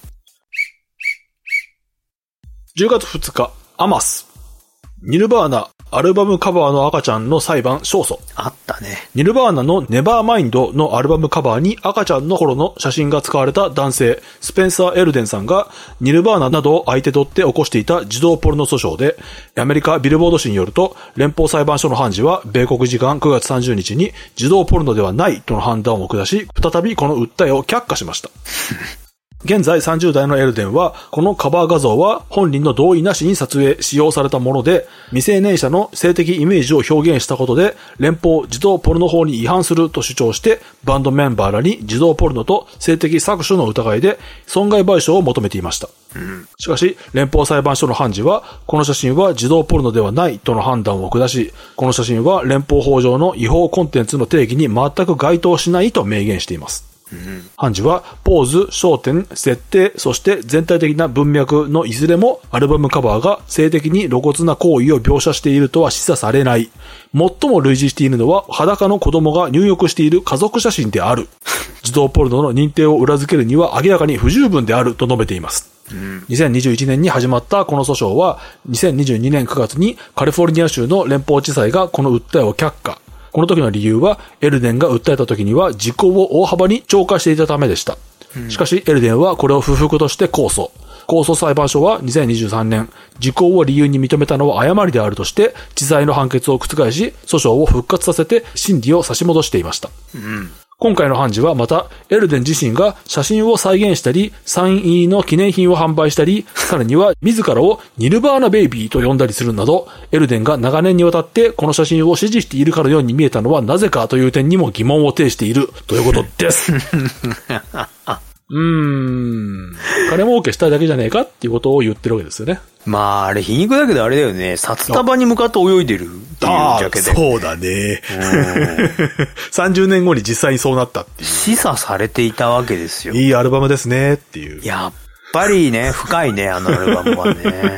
10月2日、アマス。ニルバーナ、アルバムカバーの赤ちゃんの裁判勝訴。 あったね。 ニルバーナのネバーマインドのアルバムカバーに赤ちゃんの頃の写真が使われた男性、スペンサー・エルデンさんがニルバーナなどを相手取って起こしていた児童ポルノ訴訟で、アメリカビルボード紙によると、連邦裁判所の判事は米国時間9月30日に児童ポルノではないとの判断を下し、再びこの訴えを却下しました。現在30代のエルデンは、このカバー画像は本人の同意なしに撮影、使用されたもので、未成年者の性的イメージを表現したことで、連邦児童ポルノ法に違反すると主張して、バンドメンバーらに児童ポルノと性的搾取の疑いで損害賠償を求めていました。しかし、連邦裁判所の判事は、この写真は児童ポルノではないとの判断を下し、この写真は連邦法上の違法コンテンツの定義に全く該当しないと明言しています。判事は、ポーズ、焦点、設定、そして全体的な文脈のいずれもアルバムカバーが性的に露骨な行為を描写しているとは示唆されない。最も類似しているのは裸の子供が入浴している家族写真である。児童ポルノの認定を裏付けるには明らかに不十分であると述べています。2021年に始まったこの訴訟は、2022年9月にカリフォルニア州の連邦地裁がこの訴えを却下。この時の理由は、エルデンが訴えた時には時効を大幅に超過していたためでした。しかし、エルデンはこれを不服として控訴。控訴裁判所は2023年、時効を理由に認めたのは誤りであるとして、地裁の判決を覆し、訴訟を復活させて審理を差し戻していました。今回の判事はまた、エルデン自身が写真を再現したり、サイン入りの記念品を販売したり、さらには自らをニルバーナベイビーと呼んだりするなど、エルデンが長年にわたってこの写真を支持しているかのように見えたのはなぜかという点にも疑問を呈しているということです。金儲けしたいだけじゃねえかっていうことを言ってるわけですよね。 まあ、あれ皮肉だけどあれだよね。札束に向かって泳いでるっていうジャケで。 そうだね。30年後に実際にそうなったっていう。 示唆されていたわけですよ。 いいアルバムですねっていう。 やっぱりね、深いね、あのアルバムはね。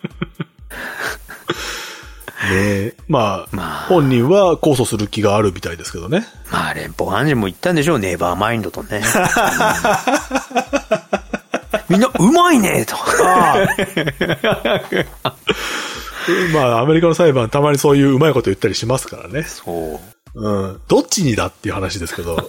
ねまあ、本人は控訴する気があるみたいですけどね。 まあ、連邦判事も言ったんでしょう、ネバーマインドとね。みんな、うまいねと。 まあ、アメリカの裁判、たまにそういううまいこと言ったりしますからね。 そう。 どっちにだっていう話ですけど。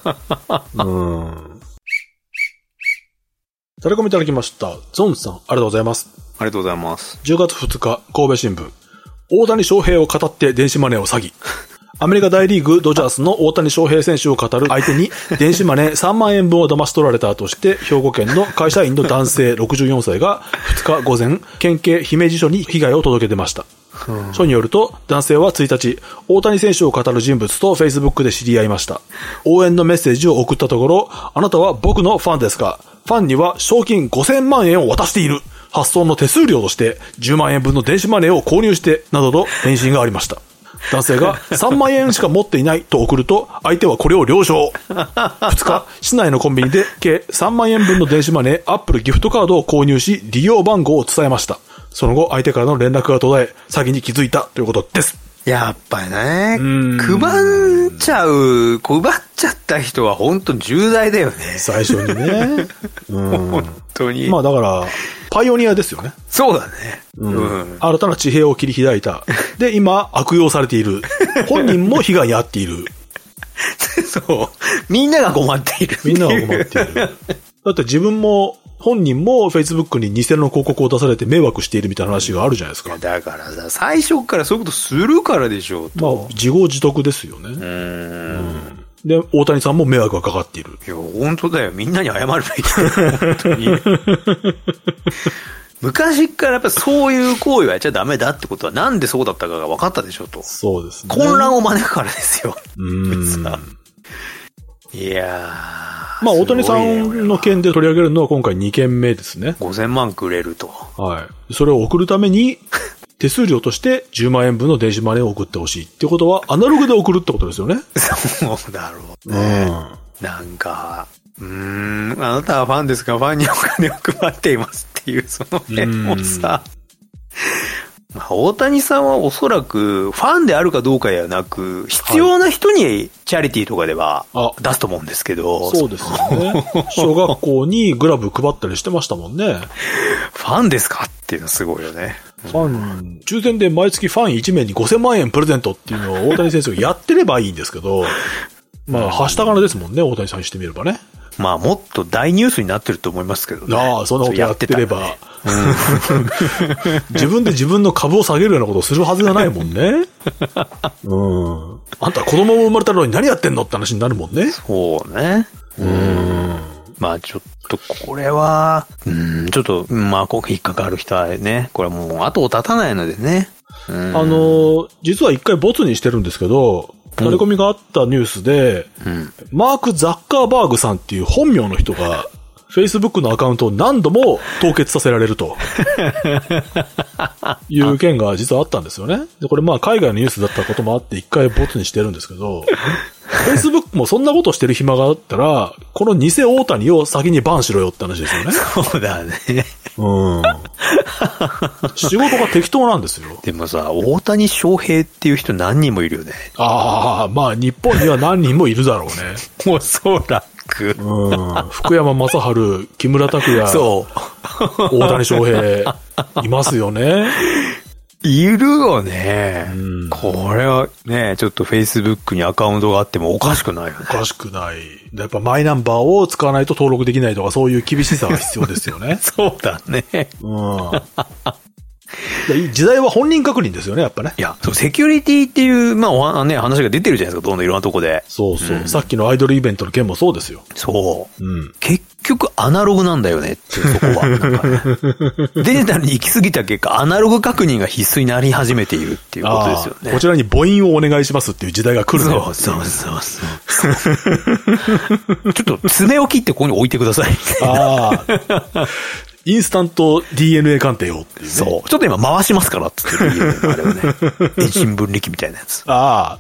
タレコミいただきました。ゾンさん、ありがとうございます。 ありがとうございます。 10月2日、神戸新聞。 大谷翔平を語って電子マネーを詐欺。アメリカ大リーグドジャースの大谷翔平選手を語る相手に電子マネー3万円分を騙し取られたとして兵庫県の会社員の男性64歳が2日午前県警姫路署に被害を届け出ました。署によると男性は1日大谷選手を語る人物と Facebook で知り合いました。応援のメッセージを送ったところ、あなたは僕のファンですか？ファンには賞金5000万円を渡している。発送の手数料として10万円分の電子マネーを購入してなどと返信がありました。男性が3万円しか持っていないと送ると、相手はこれを了承。2日、市内のコンビニで計3万円分の電子マネー、アップルギフトカードを購入し、利用番号を伝えました。その後、相手からの連絡が途絶え、詐欺に気づいたということです。 やっぱりね、配っちゃった人は本当に重大だよね。 最初にね。 本当に。 まあだから、パイオニアですよね。 そうだね。 新たな地平を切り開いた。で、今、悪用されている。本人も被害に遭っている。 そう。みんなが困っている。 みんなが困っている。だって自分も、本人も Facebook に偽の広告を出されて迷惑しているみたいな話があるじゃないですか。 だからさ、最初からそういうことするからでしょうと。 まあ、自業自得ですよね。で、大谷さんも迷惑がかかっている。 いや、本当だよ。みんなに謝るべきだよ。本当に。昔からやっぱそういう行為はやっちゃダメだってことはなんでそうだったかが分かったでしょと。 そうですね。 混乱を招くからですよ。いやー。 まあ、大谷さんの件で取り上げるのは今回2件目ですね。 5000万くれると。 はい。それを送るために、手数料として10万円分の電子マネーを送ってほしいってことは、アナログで送るってことですよね。 そうだろうね。なんか、あなたはファンですが、ファンにお金を配っていますっていう、その辺もさ、大谷さんはおそらくファンであるかどうかではなく、必要な人にチャリティーとかでは出すと思うんですけど。 そうですよね。小学校にグラブ配ったりしてましたもんね。 ファンですかっていうのすごいよね。 ファン、抽選で毎月ファン1名に5000万円プレゼントっていうのを大谷先生がやってればいいんですけど、まあ、はした金ですもんね、大谷さんにしてみればね。 まあ、もっと大ニュースになってると思いますけどね。 ああ、そんなことやってれば。自分で自分の株を下げるようなことをするはずがないもんね。あんた子供も生まれたのに何やってんのって話になるもんね。 そうね。まあちょっとこれは、ちょっと、まあ今回引っかかる人はね、これはもう後を絶たないのでね。 実は一回ボツにしてるんですけど、タレコミがあったニュースで、マーク・ザッカーバーグさんっていう本名の人が、Facebook のアカウントを何度も凍結させられるという件が実はあったんですよね。で、これまあ海外のニュースだったこともあって一回ボツにしてるんですけど、Facebook もそんなことしてる暇があったら、この偽大谷を先にバンしろよって話ですよね。 そうだね。 仕事が適当なんですよ。 でもさ、大谷翔平っていう人何人もいるよね。 ああ、まあ日本には何人もいるだろうね。 もうそうだ。 福山雅治、木村拓哉、大谷翔平、いますよね。 いるよね。これはね、ちょっと Facebook にアカウントがあってもおかしくないよね。 おかしくない。やっぱマイナンバーを使わないと登録できないとかそういう厳しさが必要ですよね。 そうだね。 時代は本人確認ですよね、やっぱね。 いや、セキュリティっていう、まあ、話が出てるじゃないですか、どんどんいろんなとこで。 そうそう。さっきのアイドルイベントの件もそうですよ。 そう。結局アナログなんだよねっていう、そこは。なんかね、デジタルに行き過ぎた結果、アナログ確認が必須になり始めているっていうことですよね。 こちらに母音をお願いしますっていう時代が来るね。 そう。ちょっと爪を切ってここに置いてください。 インスタント DNA 鑑定をっていうね。 そう。ちょっと今回しますからっつってる。あれはね。遠心分離機みたいなやつ。 10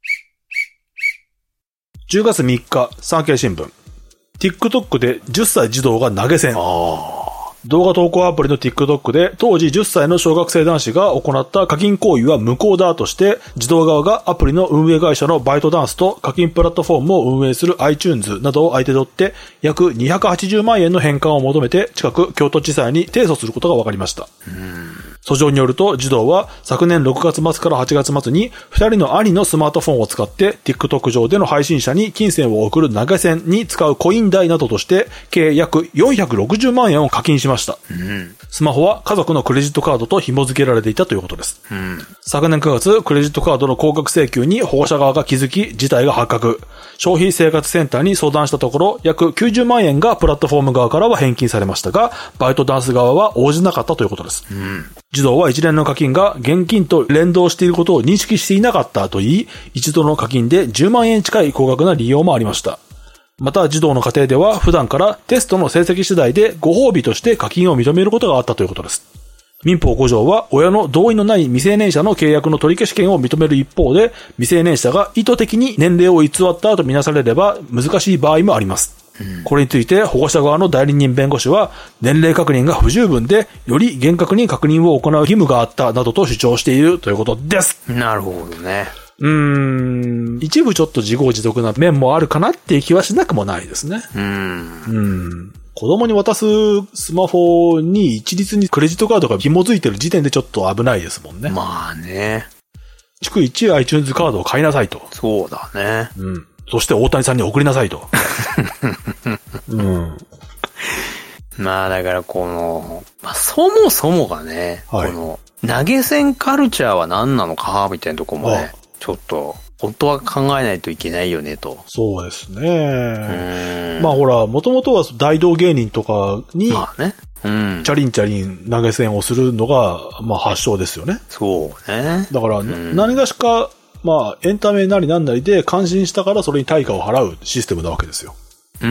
月3日、産経新聞。TikTok で10歳児童が投げ銭。動画投稿アプリの TikTok で当時10歳の小学生男子が行った課金行為は無効だとして児童側がアプリの運営会社のバイトダンスと課金プラットフォームを運営する iTunes などを相手取って約280万円の返還を求めて近く京都地裁に提訴することが分かりました。 訴状によると、児童は昨年6月末から8月末に2人の兄のスマートフォンを使って TikTok 上での配信者に金銭を送る投げ銭に使うコイン代などとして計約460万円を課金しました。スマホは家族のクレジットカードと紐付けられていたということです。昨年9月、クレジットカードの高額請求に保護者側が気づき、事態が発覚。消費生活センターに相談したところ、約90万円がプラットフォーム側からは返金されましたが、バイトダンス側は応じなかったということです。児童は一連の課金が現金と連動していることを認識していなかったと言い、一度の課金で10万円近い高額な利用もありました。また児童の家庭では普段からテストの成績次第でご褒美として課金を認めることがあったということです。民法5条は親の同意のない未成年者の契約の取り消し権を認める一方で、未成年者が意図的に年齢を偽ったとみなされれば難しい場合もあります。これについて保護者側の代理人弁護士は、年齢確認が不十分でより厳格に確認を行う義務があったなどと主張しているということです。 なるほどね。 一部ちょっと自業自得な面もあるかなっていう気はしなくもないですね。子供に渡すスマホに一律にクレジットカードが紐づいてる時点でちょっと危ないですもんね。 まあね。 逐一 iTunes カードを買いなさいと。 そうだね。 そして大谷さんに送りなさいと。 まあだからそもそもがね、この投げ銭カルチャーは何なのかみたいなとこもね、ちょっと本当は考えないといけないよねと。 そうですね。まあほら、もともとは大道芸人とかに、まあね、チャリンチャリン投げ銭をするのが、まあ発祥ですよね。 そうね。 だから、何がしか、まあエンタメなりなんなりで感心したからそれに対価を払うシステムなわけですよ。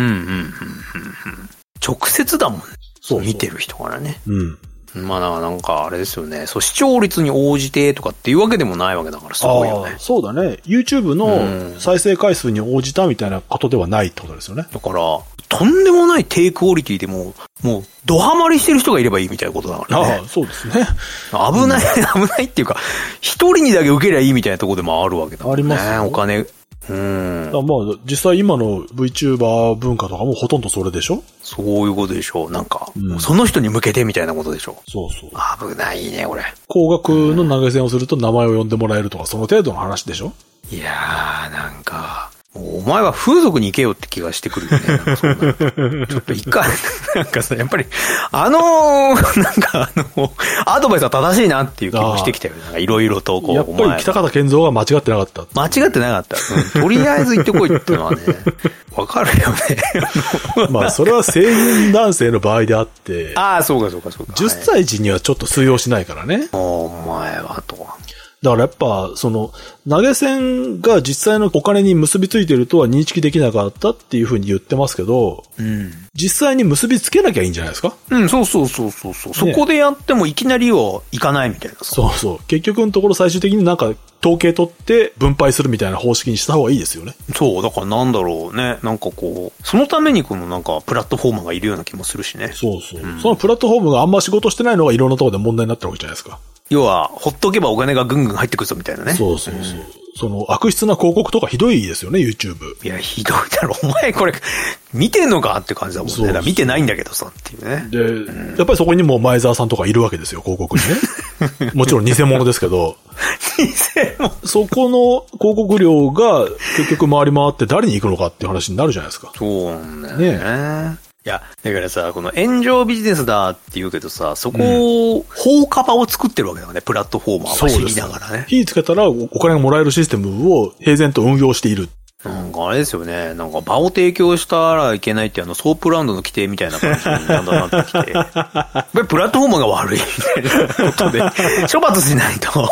直接だもんね。そう見てる人からね。まあなんかあれですよね。視聴率に応じてとかっていうわけでもないわけだからすごいよね。 そうだね。YouTube の再生回数に応じたみたいなことではないってことですよね。 だから、とんでもない低クオリティでもうドハマりしてる人がいればいいみたいなことだからね。 そうですね。 危ないっていうか、一人にだけ受けりゃいいみたいなところでもあるわけだからね。ありますよ。お金。まあ、実際今の VTuber 文化とかもほとんどそれでしょ？ そういうことでしょ。なんか、その人に向けてみたいなことでしょ。そう。危ないね、これ。 高額の投げ銭をすると名前を呼んでもらえるとか、その程度の話でしょ？ いやー、なんか、お前は風俗に行けよって気がしてくるよね。ちょっと一回、なんかさ、やっぱり、なんかアドバイスは正しいなっていう気もしてきたよね。いろいろとやっぱり北方健三は間違ってなかった。 間違ってなかった。とりあえず行ってこいっていうのはね、わかるよね。 まあ、それは成人男性の場合であって。 そうか。 10歳児にはちょっと通用しないからね。 お前はとは。 だからやっぱ、投げ銭が実際のお金に結びついているとは認識できなかったっていうふうに言ってますけど、実際に結びつけなきゃいいんじゃないですか？そう。 そこでやってもいきなりはいかないみたいな。 そう。結局のところ最終的になんか統計取って分配するみたいな方式にした方がいいですよね。 そう、だからなんだろうね。なんかそのためになんかプラットフォーマーがいるような気もするしね。 そう。そのプラットフォームがあんま仕事してないのがいろんなところで問題になってるわけじゃないですか。 要は、ほっとけばお金がぐんぐん入ってくるぞみたいなね。 そう。悪質な広告とかひどいですよね、YouTube。 いや、ひどいだろ。お前これ、見てんのかって感じだもんね。見てないんだけどさ、っていうね。 で、やっぱりそこにも前澤さんとかいるわけですよ、広告にね。もちろん偽物ですけど。 偽物そこの広告料が結局回り回って誰に行くのかっていう話になるじゃないですか。 そうなんだよね。いや、だからさ、この炎上ビジネスだって言うけどさ、そこを、法カバを作ってるわけだよね、プラットフォーマーは知りながらね。 火つけたらお金がもらえるシステムを平然と運用している。 なんかあれですよね、なんか場を提供したらいけないってソープランドの規定みたいな感じにだんだんなってきて、やっぱりプラットフォーマーが悪いみたいなことで、処罰しないと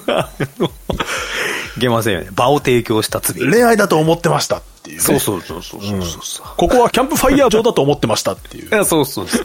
いけませんよね。場を提供した罪。 恋愛だと思ってましたっていうね。 そう。 ここはキャンプファイヤー場だと思ってましたっていう。 いや、そう。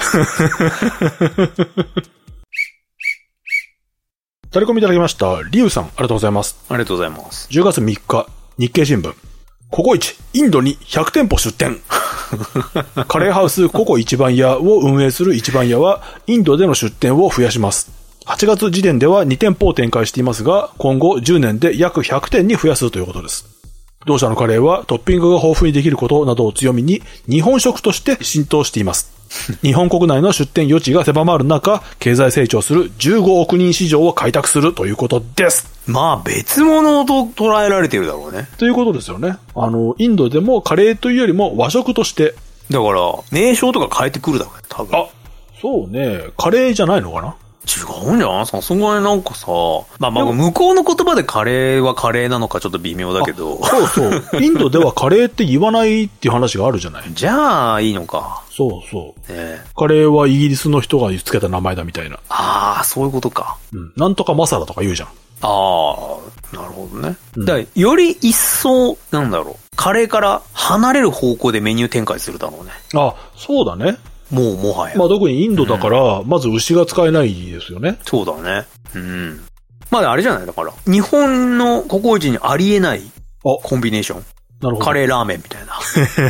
タレコミいただきました。リュウさん、ありがとうございます。 ありがとうございます。 10月3日、日経新聞。ココイチ、インドに100店舗出店。カレーハウスココ一番屋を運営する一番屋は、インドでの出店を増やします。8月時点では2店舗を展開していますが、今後10年で約100店に増やすということです。同社のカレーはトッピングが豊富にできることなどを強みに、日本食として浸透しています。 日本国内の出店余地が狭まる中、経済成長する15億人市場を開拓するということです。 まあ別物と捉えられてるだろうね。 ということですよね。インドでもカレーというよりも和食として。 だから、名称とか変えてくるだろうね、多分。 あ、そうね。カレーじゃないのかな？ 違うんじゃない？さすがになんかさ、まあ向こうの言葉でカレーはカレーなのかちょっと微妙だけど。 そうそう。インドではカレーって言わないっていう話があるじゃない。 じゃあ、いいのか。 そうそう。カレーはイギリスの人がつけた名前だみたいな。 ああ、そういうことか。 うん。なんとかマサラとか言うじゃん。 ああ、なるほどね。だからより一層、なんだろう。カレーから離れる方向でメニュー展開するだろうね。 あ、そうだね。 もはや。 まあ特にインドだから、まず牛が使えないですよね。 そうだね。うん。まああれじゃないだから。日本のココイチにありえないコンビネーション。なるほど。カレーラーメンみたいな。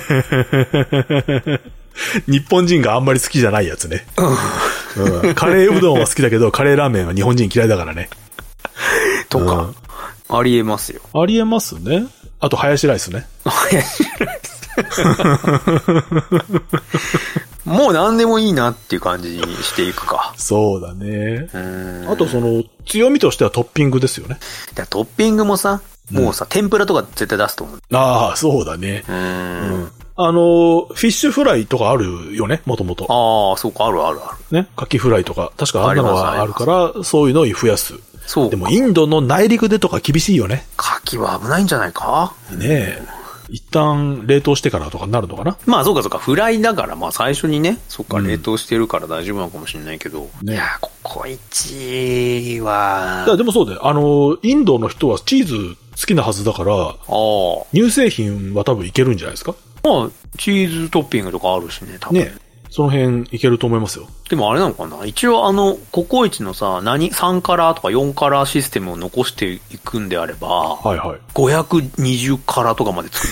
日本人があんまり好きじゃないやつね。うん、カレーうどんは好きだけど、カレーラーメンは日本人嫌いだからね。 とか、ありえますよ。 ありえますね。あと、ハヤシライスね。 ハヤシライス。もう何でもいいなっていう感じにしていくか。 そうだね。あと強みとしてはトッピングですよね。 トッピングもさ、もうさ、天ぷらとか絶対出すと思う。 ああ、そうだね。フィッシュフライとかあるよね、もともと。 ああ、そうか、ある。 ね、カキフライとか、確かあんなのがあるから、そういうのを増やす。 そう。 でもインドの内陸でとか厳しいよね。 カキは危ないんじゃないか？ ねえ。一旦冷凍してからとかになるのかな？ まあそうか、フライだから、まあ最初にね、そっか冷凍してるから大丈夫なのかもしれないけど。ね、いや、ココイチは。 でもそうだよ。インドの人はチーズ好きなはずだから、乳製品は多分いけるんじゃないですか？ まあ、チーズトッピングとかあるしね、多分。 ね。その辺いけると思いますよ。 でもあれなのかな？一応ココイチのさ、3カラーとか4カラーシステムを残していくんであれば、はいはい。520カラーとかまで作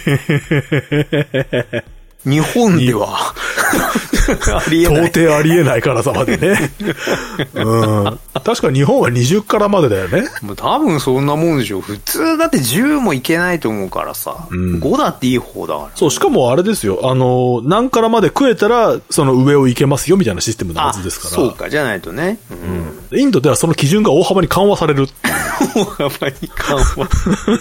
る。日本ではありえない。 到底ありえない辛さまでね。うん。確か日本は20辛までだよね。 もう多分そんなもんでしょ。普通だって10もいけないと思うからさ。5だっていい方だから、ね。 そう、しかもあれですよ。何辛まで食えたら、その上をいけますよみたいなシステムのはずですから。 そうか、じゃないとね。 インドではその基準が大幅に緩和される。 大幅に緩和。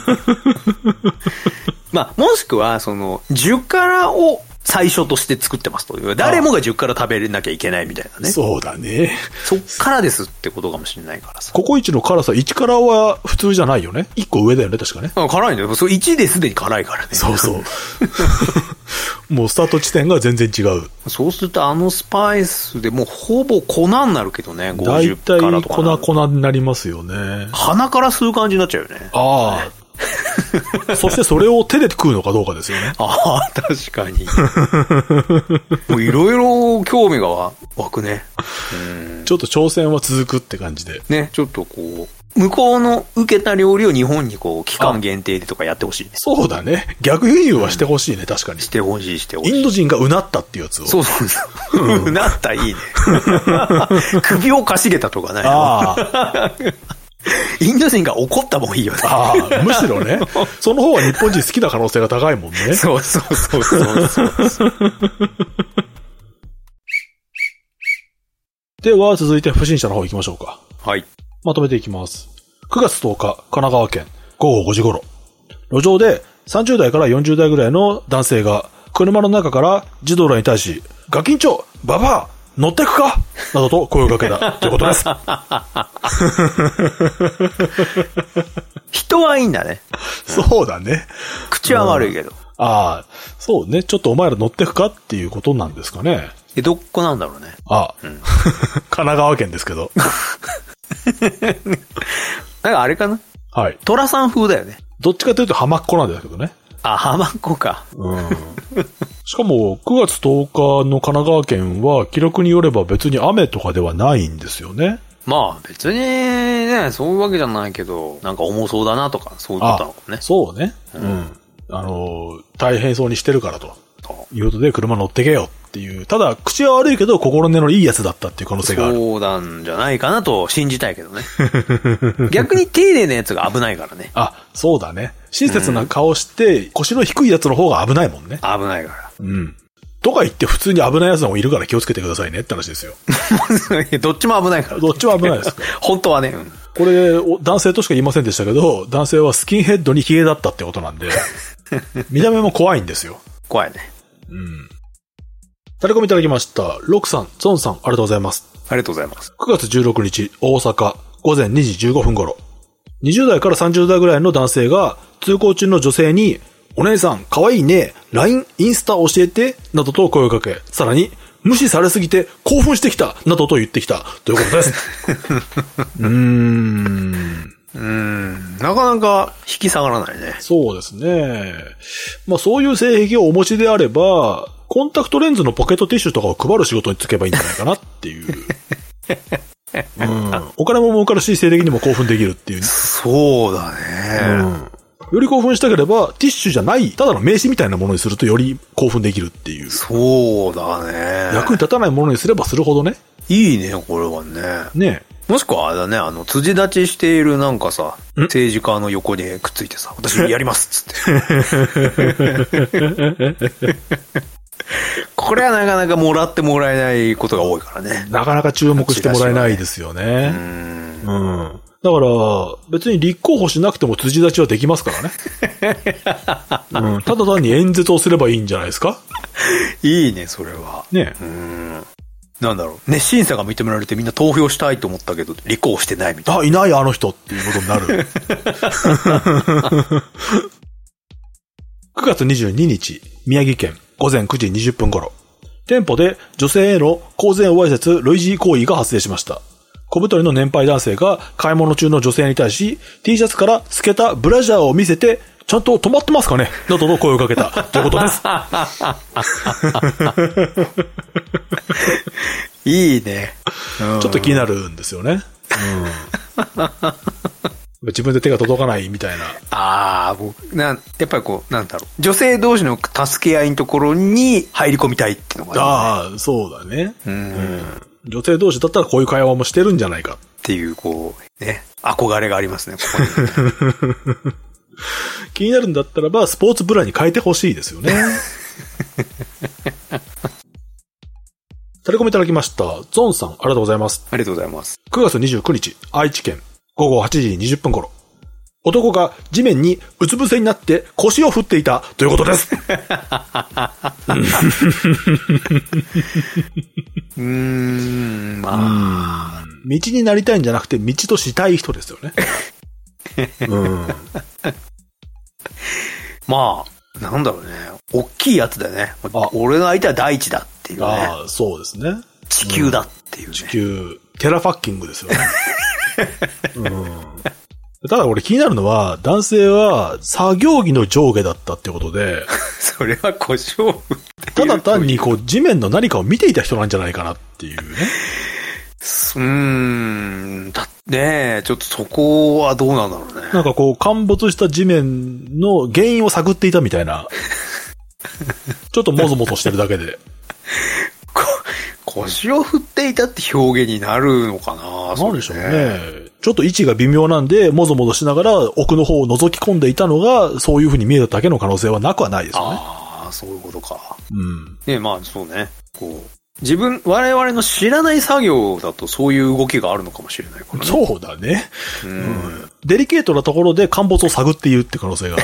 まあ、もしくは、10辛を最初として作ってますという。誰もが10辛食べれなきゃいけないみたいなね。 そうだね。 そっからですってことかもしれないからさ。 ココイチの辛さ、1辛は普通じゃないよね。1個上だよね、確かね。 辛いんだよ。それ1ですでに辛いからね。 そうそう。もうスタート地点が全然違う。 そうするとスパイスでもうほぼ粉になるけどね、50辛とか。 大体粉になりますよね。 鼻から吸う感じになっちゃうよね。 ああ。そしてそれを手で食うのかどうかですよね。 ああ、確かに。もういろいろ興味が湧くね。 ちょっと挑戦は続くって感じで。 ね、ちょっと向こうの受けた料理を日本に期間限定でとかやってほしいね。 そうだね。逆輸入はしてほしいね、確かに。 してほしい。 インド人がうなったっていうやつを。 そう。うなったいいね。首をかしげたとかないの？ああ。インド人が怒ったもんいいよね。 ああ、むしろね。その方は日本人好きな可能性が高いもんね。 そう。 では、続いて不審者の方行きましょうか。 はい。 まとめていきます。9月10日、神奈川県、午後5時頃。路上で30代から40代ぐらいの男性が、車の中から児童らに対し、ガキンチョ、ババア乗ってくかなどと声をかけたということです。 人はいいんだね。 そうだね。 口は悪いけど。 ああ、そうね。ちょっとお前ら乗ってくかっていうことなんですかね。 どっこなんだろうね。 ああ、神奈川県ですけど。 なんかあれかな？はい。虎さん風だよね。 どっちかというと浜っ子なんですけどね。 あ、浜っ子か。 しかも、9月10日の神奈川県は、記録によれば別に雨とかではないんですよね。 まあ、別にね、そういうわけじゃないけど、なんか重そうだなとか、そういうことなのかね。 そうね。大変そうにしてるからと。いうことで、車乗ってけよっていう。ただ、口は悪いけど、心根のいいやつだったっていう可能性がある。 そうなんじゃないかなと信じたいけどね。逆に丁寧なやつが危ないからね。 あ、そうだね。親切な顔して、腰の低いやつの方が危ないもんね。 危ないから。 とか言って普通に危ない奴もいるから気をつけてくださいねって話ですよ。 どっちも危ないから。 どっちも危ないです。 本当はね。 これ、男性としか言いませんでしたけど、男性はスキンヘッドにヒゲだったってことなんで、見た目も怖いんですよ。 怖いね。 タレコミいただきました。ロクさん、ゾンさん、ありがとうございます。 ありがとうございます。 9月16日、大阪、午前2時15分頃。20代から30代ぐらいの男性が、通行中の女性に、お姉さん、可愛いね、LINE、インスタ教えて、などと声をかけ、さらに、無視されすぎて興奮してきた、などと言ってきた、ということです。 なかなか引き下がらないね。 そうですね。まあそういう性癖をお持ちであれば、コンタクトレンズのポケットティッシュとかを配る仕事に就けばいいんじゃないかなっていう。お金も儲かるし、性的にも興奮できるっていう。 そうだね。 より興奮したければ、ティッシュじゃない、ただの名刺みたいなものにするとより興奮できるっていう。 そうだね。 役に立たないものにすればするほどね。 いいね、これはね。 ね。 もしくはあれだね、辻立ちしているなんかさ、政治家の横にくっついてさ、私やりますっつって。これはなかなかもらってもらえないことが多いからね。 なかなか注目してもらえないですよね。だから、別に立候補しなくても辻立ちはできますからね。ただ単に演説をすればいいんじゃないですか？ いいね、それは。 ね。 なんだろう。熱心さが認められてみんな投票したいと思ったけど、立候補してないみたいな。 あ、いないあの人っていうことになる。9月22日、宮城県午前9時20分頃。店舗で女性への公然わいせつ類似行為が発生しました。小太りの年配男性が買い物中の女性に対し T シャツから透けたブラジャーを見せてちゃんと止まってますかねなどと声をかけたということです。 いいね。 ちょっと気になるんですよね。自分で手が届かないみたいな。 やっぱりこう、なんだろう。女性同士の助け合いのところに入り込みたいっていうのがね。そうだね。女性同士だったらこういう会話もしてるんじゃないか。 っていう、こう、ね、憧れがありますね、ここに。 気になるんだったらば、スポーツブラに変えてほしいですよね。タレコミいただきました。ゾンさん、ありがとうございます。 ありがとうございます。 9月29日、愛知県、午後8時20分頃。男が地面にうつ伏せになって腰を振っていたということです。道になりたいんじゃなくて道としたい人ですよね。 まあ、なんだろうね。大きいやつだよね。俺の相手は大地だっていうね。 そうですね。 地球だっていうね。 地球、テラファッキングですよね。ただ俺気になるのは、男性は作業着の上下だったってことで。 それは腰を振ってただ単にこう地面の何かを見ていた人なんじゃないかなっていうね。 だね、ちょっとそこはどうなんだろうね。 なんかこう陥没した地面の原因を探っていたみたいな。ちょっともぞもぞしてるだけで。 腰を振っていたって表現になるのかな。 なんでしょうね。ちょっと位置が微妙なんで、もぞもぞしながら奥の方を覗き込んでいたのが、そういう風に見えただけの可能性はなくはないですよね。 そういうことか。ね、まあそうね。こう。我々の知らない作業だとそういう動きがあるのかもしれないからね。 そうだね。デリケートなところで陥没を探っているって可能性が。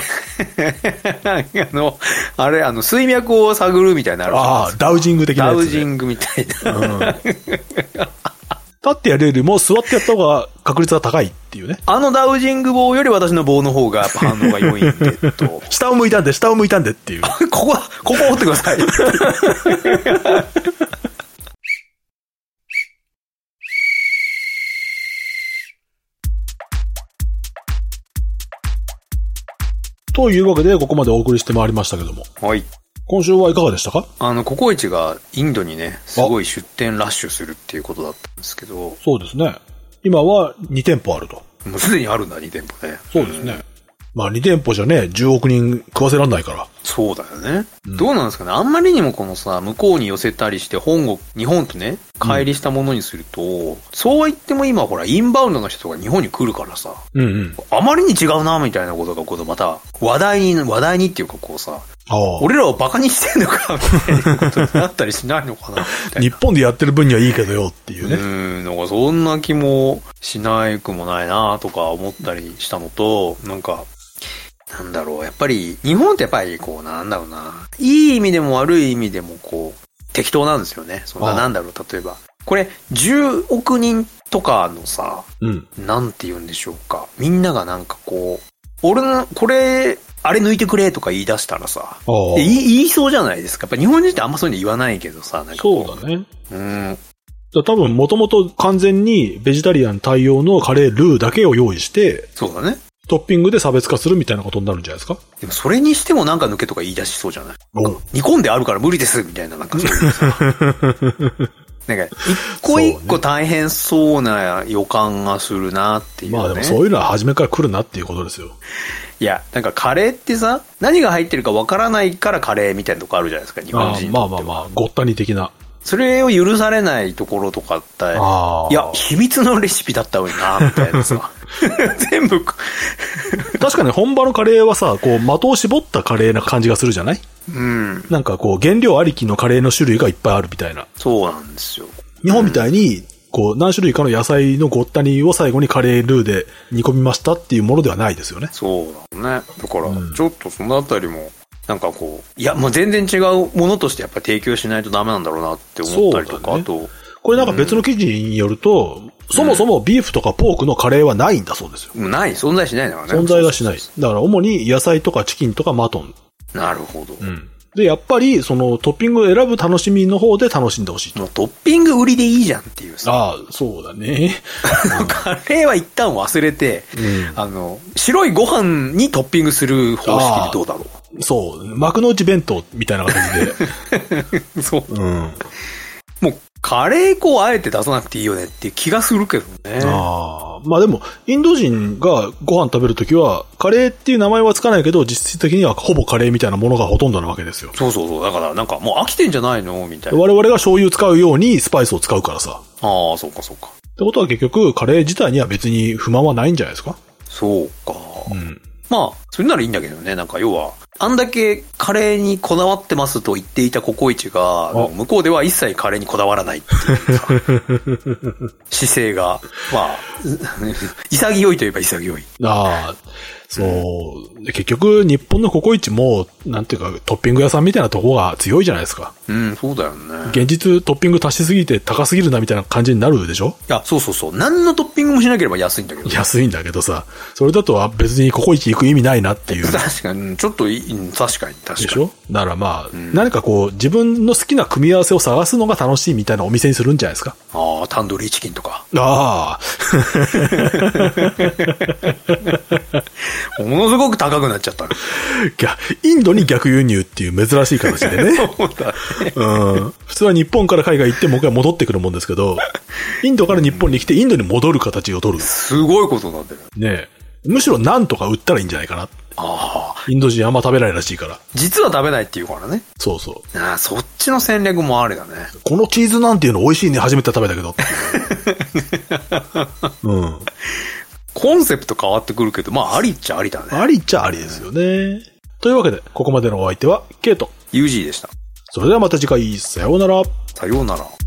水脈を探るみたいなダウジング的なやつ、 ダウジングみたいな。 立ってやるよりも座ってやった方が確率が高いっていうね。 ダウジング棒より私の棒の方が反応が良いんでと。 下を向いたんでっていう。 ここ折ってください。 というわけで、ここまでお送りしてまいりましたけども。 はい。 今週はいかがでしたか？ ココイチがインドにね、すごい出店ラッシュするっていうことだったんですけど。 そうですね。今は2店舗あると。 もうすでにあるんだ、2店舗ね。 そうですね。 まあ2店舗じゃね、10億人食わせらんないから。 そうだよね。どうなんですかね。あんまりにもこのさ、向こうに寄せたりして日本とね、乖離したものにすると、そう言っても今ほら、インバウンドの人が日本に来るからさ、あまりに違うな、みたいなことがこうまた、話題にっていうかこうさ、俺らをバカにしてんのか、みたいなことになったりしないのかな。 日本でやってる分にはいいけどよっていうね。 なんかそんな気もしないくもないな、とか思ったりしたのと、なんか、なんだろう、やっぱり、日本ってやっぱりこう、なんだろうな、いい意味でも悪い意味でもこう、適当なんですよね。そんな、なんだろう、例えば。これ、10億人とかのさ、なんて言うんでしょうか。みんながなんかこう、俺の、これ、あれ抜いてくれとか言い出したらさ、言いそうじゃないですか。やっぱ日本人ってあんまそういうの言わないけどさ、なんかそうだね。多分、もともと完全にベジタリアン対応のカレールーだけを用意して、 そうだね。 トッピングで差別化するみたいなことになるんじゃないですか。 でもそれにしてもなんか抜けとか言い出しそうじゃない？煮込んであるから無理ですみたいな、なんかそういうなんか一個一個大変そうな予感がするなっていうね。 まあでもそういうのは初めから来るなっていうことですよ。 いや、なんかカレーってさ、何が入ってるかわからないからカレーみたいなとこあるじゃないですか、日本人。 まあ、ごったに的な。 それを許されないところとかって、いや、秘密のレシピだったのにな、みたいなさ。全部。 確かに本場のカレーはさ、こう、的を絞ったカレーな感じがするじゃない？なんかこう、原料ありきのカレーの種類がいっぱいあるみたいな。 そうなんですよ。 日本みたいに、こう、何種類かの野菜のごったにを最後にカレールーで煮込みましたっていうものではないですよね。 そうだね。だから、ちょっとそのあたりも、なんかこう、いや、もう全然違うものとしてやっぱり提供しないとダメなんだろうなって思ったりとか、あと。 これなんか別の記事によると、そもそもビーフとかポークのカレーはないんだそうですよ。 ない、存在しないんだからね。 存在がしない。だから主に野菜とかチキンとかマトン。 なるほど。 で、やっぱり、そのトッピングを選ぶ楽しみの方で楽しんでほしいと。 もうトッピング売りでいいじゃんっていうさ。 ああ、そうだね。 カレーは一旦忘れて、白いご飯にトッピングする方式でどうだろう。そう。幕の内弁当みたいな感じで。そう。もう、カレー粉をあえて出さなくていいよねっていう気がするけどね。 まあでも、インド人がご飯食べるときは、カレーっていう名前はつかないけど、実質的にはほぼカレーみたいなものがほとんどなわけですよ。 そう。だからなんかもう飽きてんじゃないのみたいな。 我々が醤油使うようにスパイスを使うからさ。 そうか。 ってことは結局、カレー自体には別に不満はないんじゃないですか？ そうか。まあ、それならいいんだけどね。なんか要は、あんだけカレーにこだわってますと言っていたココイチが、向こうでは一切カレーにこだわらないっていう姿勢が、まあ、潔いといえば潔い。 そう。結局、日本のココイチも、なんていうか、トッピング屋さんみたいなとこが強いじゃないですか。 そうだよね。 現実、トッピング足しすぎて高すぎるなみたいな感じになるでしょ？ いや、そう。何のトッピングもしなければ安いんだけど。 安いんだけどさ、それだとは別にココイチ行く意味ないなっていう。 確かに、ちょっと確かに。 でしょ？だからまあ、何かこう、自分の好きな組み合わせを探すのが楽しいみたいなお店にするんじゃないですか。 タンドリーチキンとか。ものすごく高くなっちゃった。 インドに逆輸入っていう珍しい形でね。 そうだね。 普通は日本から海外行ってもう一回戻ってくるもんですけど、インドから日本に来てインドに戻る形を取る。 すごいことなんだよ。 ねえ。むしろなんとか売ったらいいんじゃないかな。インド人あんま食べないらしいから。 実は食べないっていうからね。 そう。 そっちの戦略もあれだね。 このチーズなんていうの美味しいね。初めて食べたけど。 コンセプト変わってくるけど、まあ、ありっちゃありだね。 ありっちゃありですよね。というわけで、ここまでのお相手は、ケイト。 ユージーでした。 それではまた次回、さようなら。 さようなら。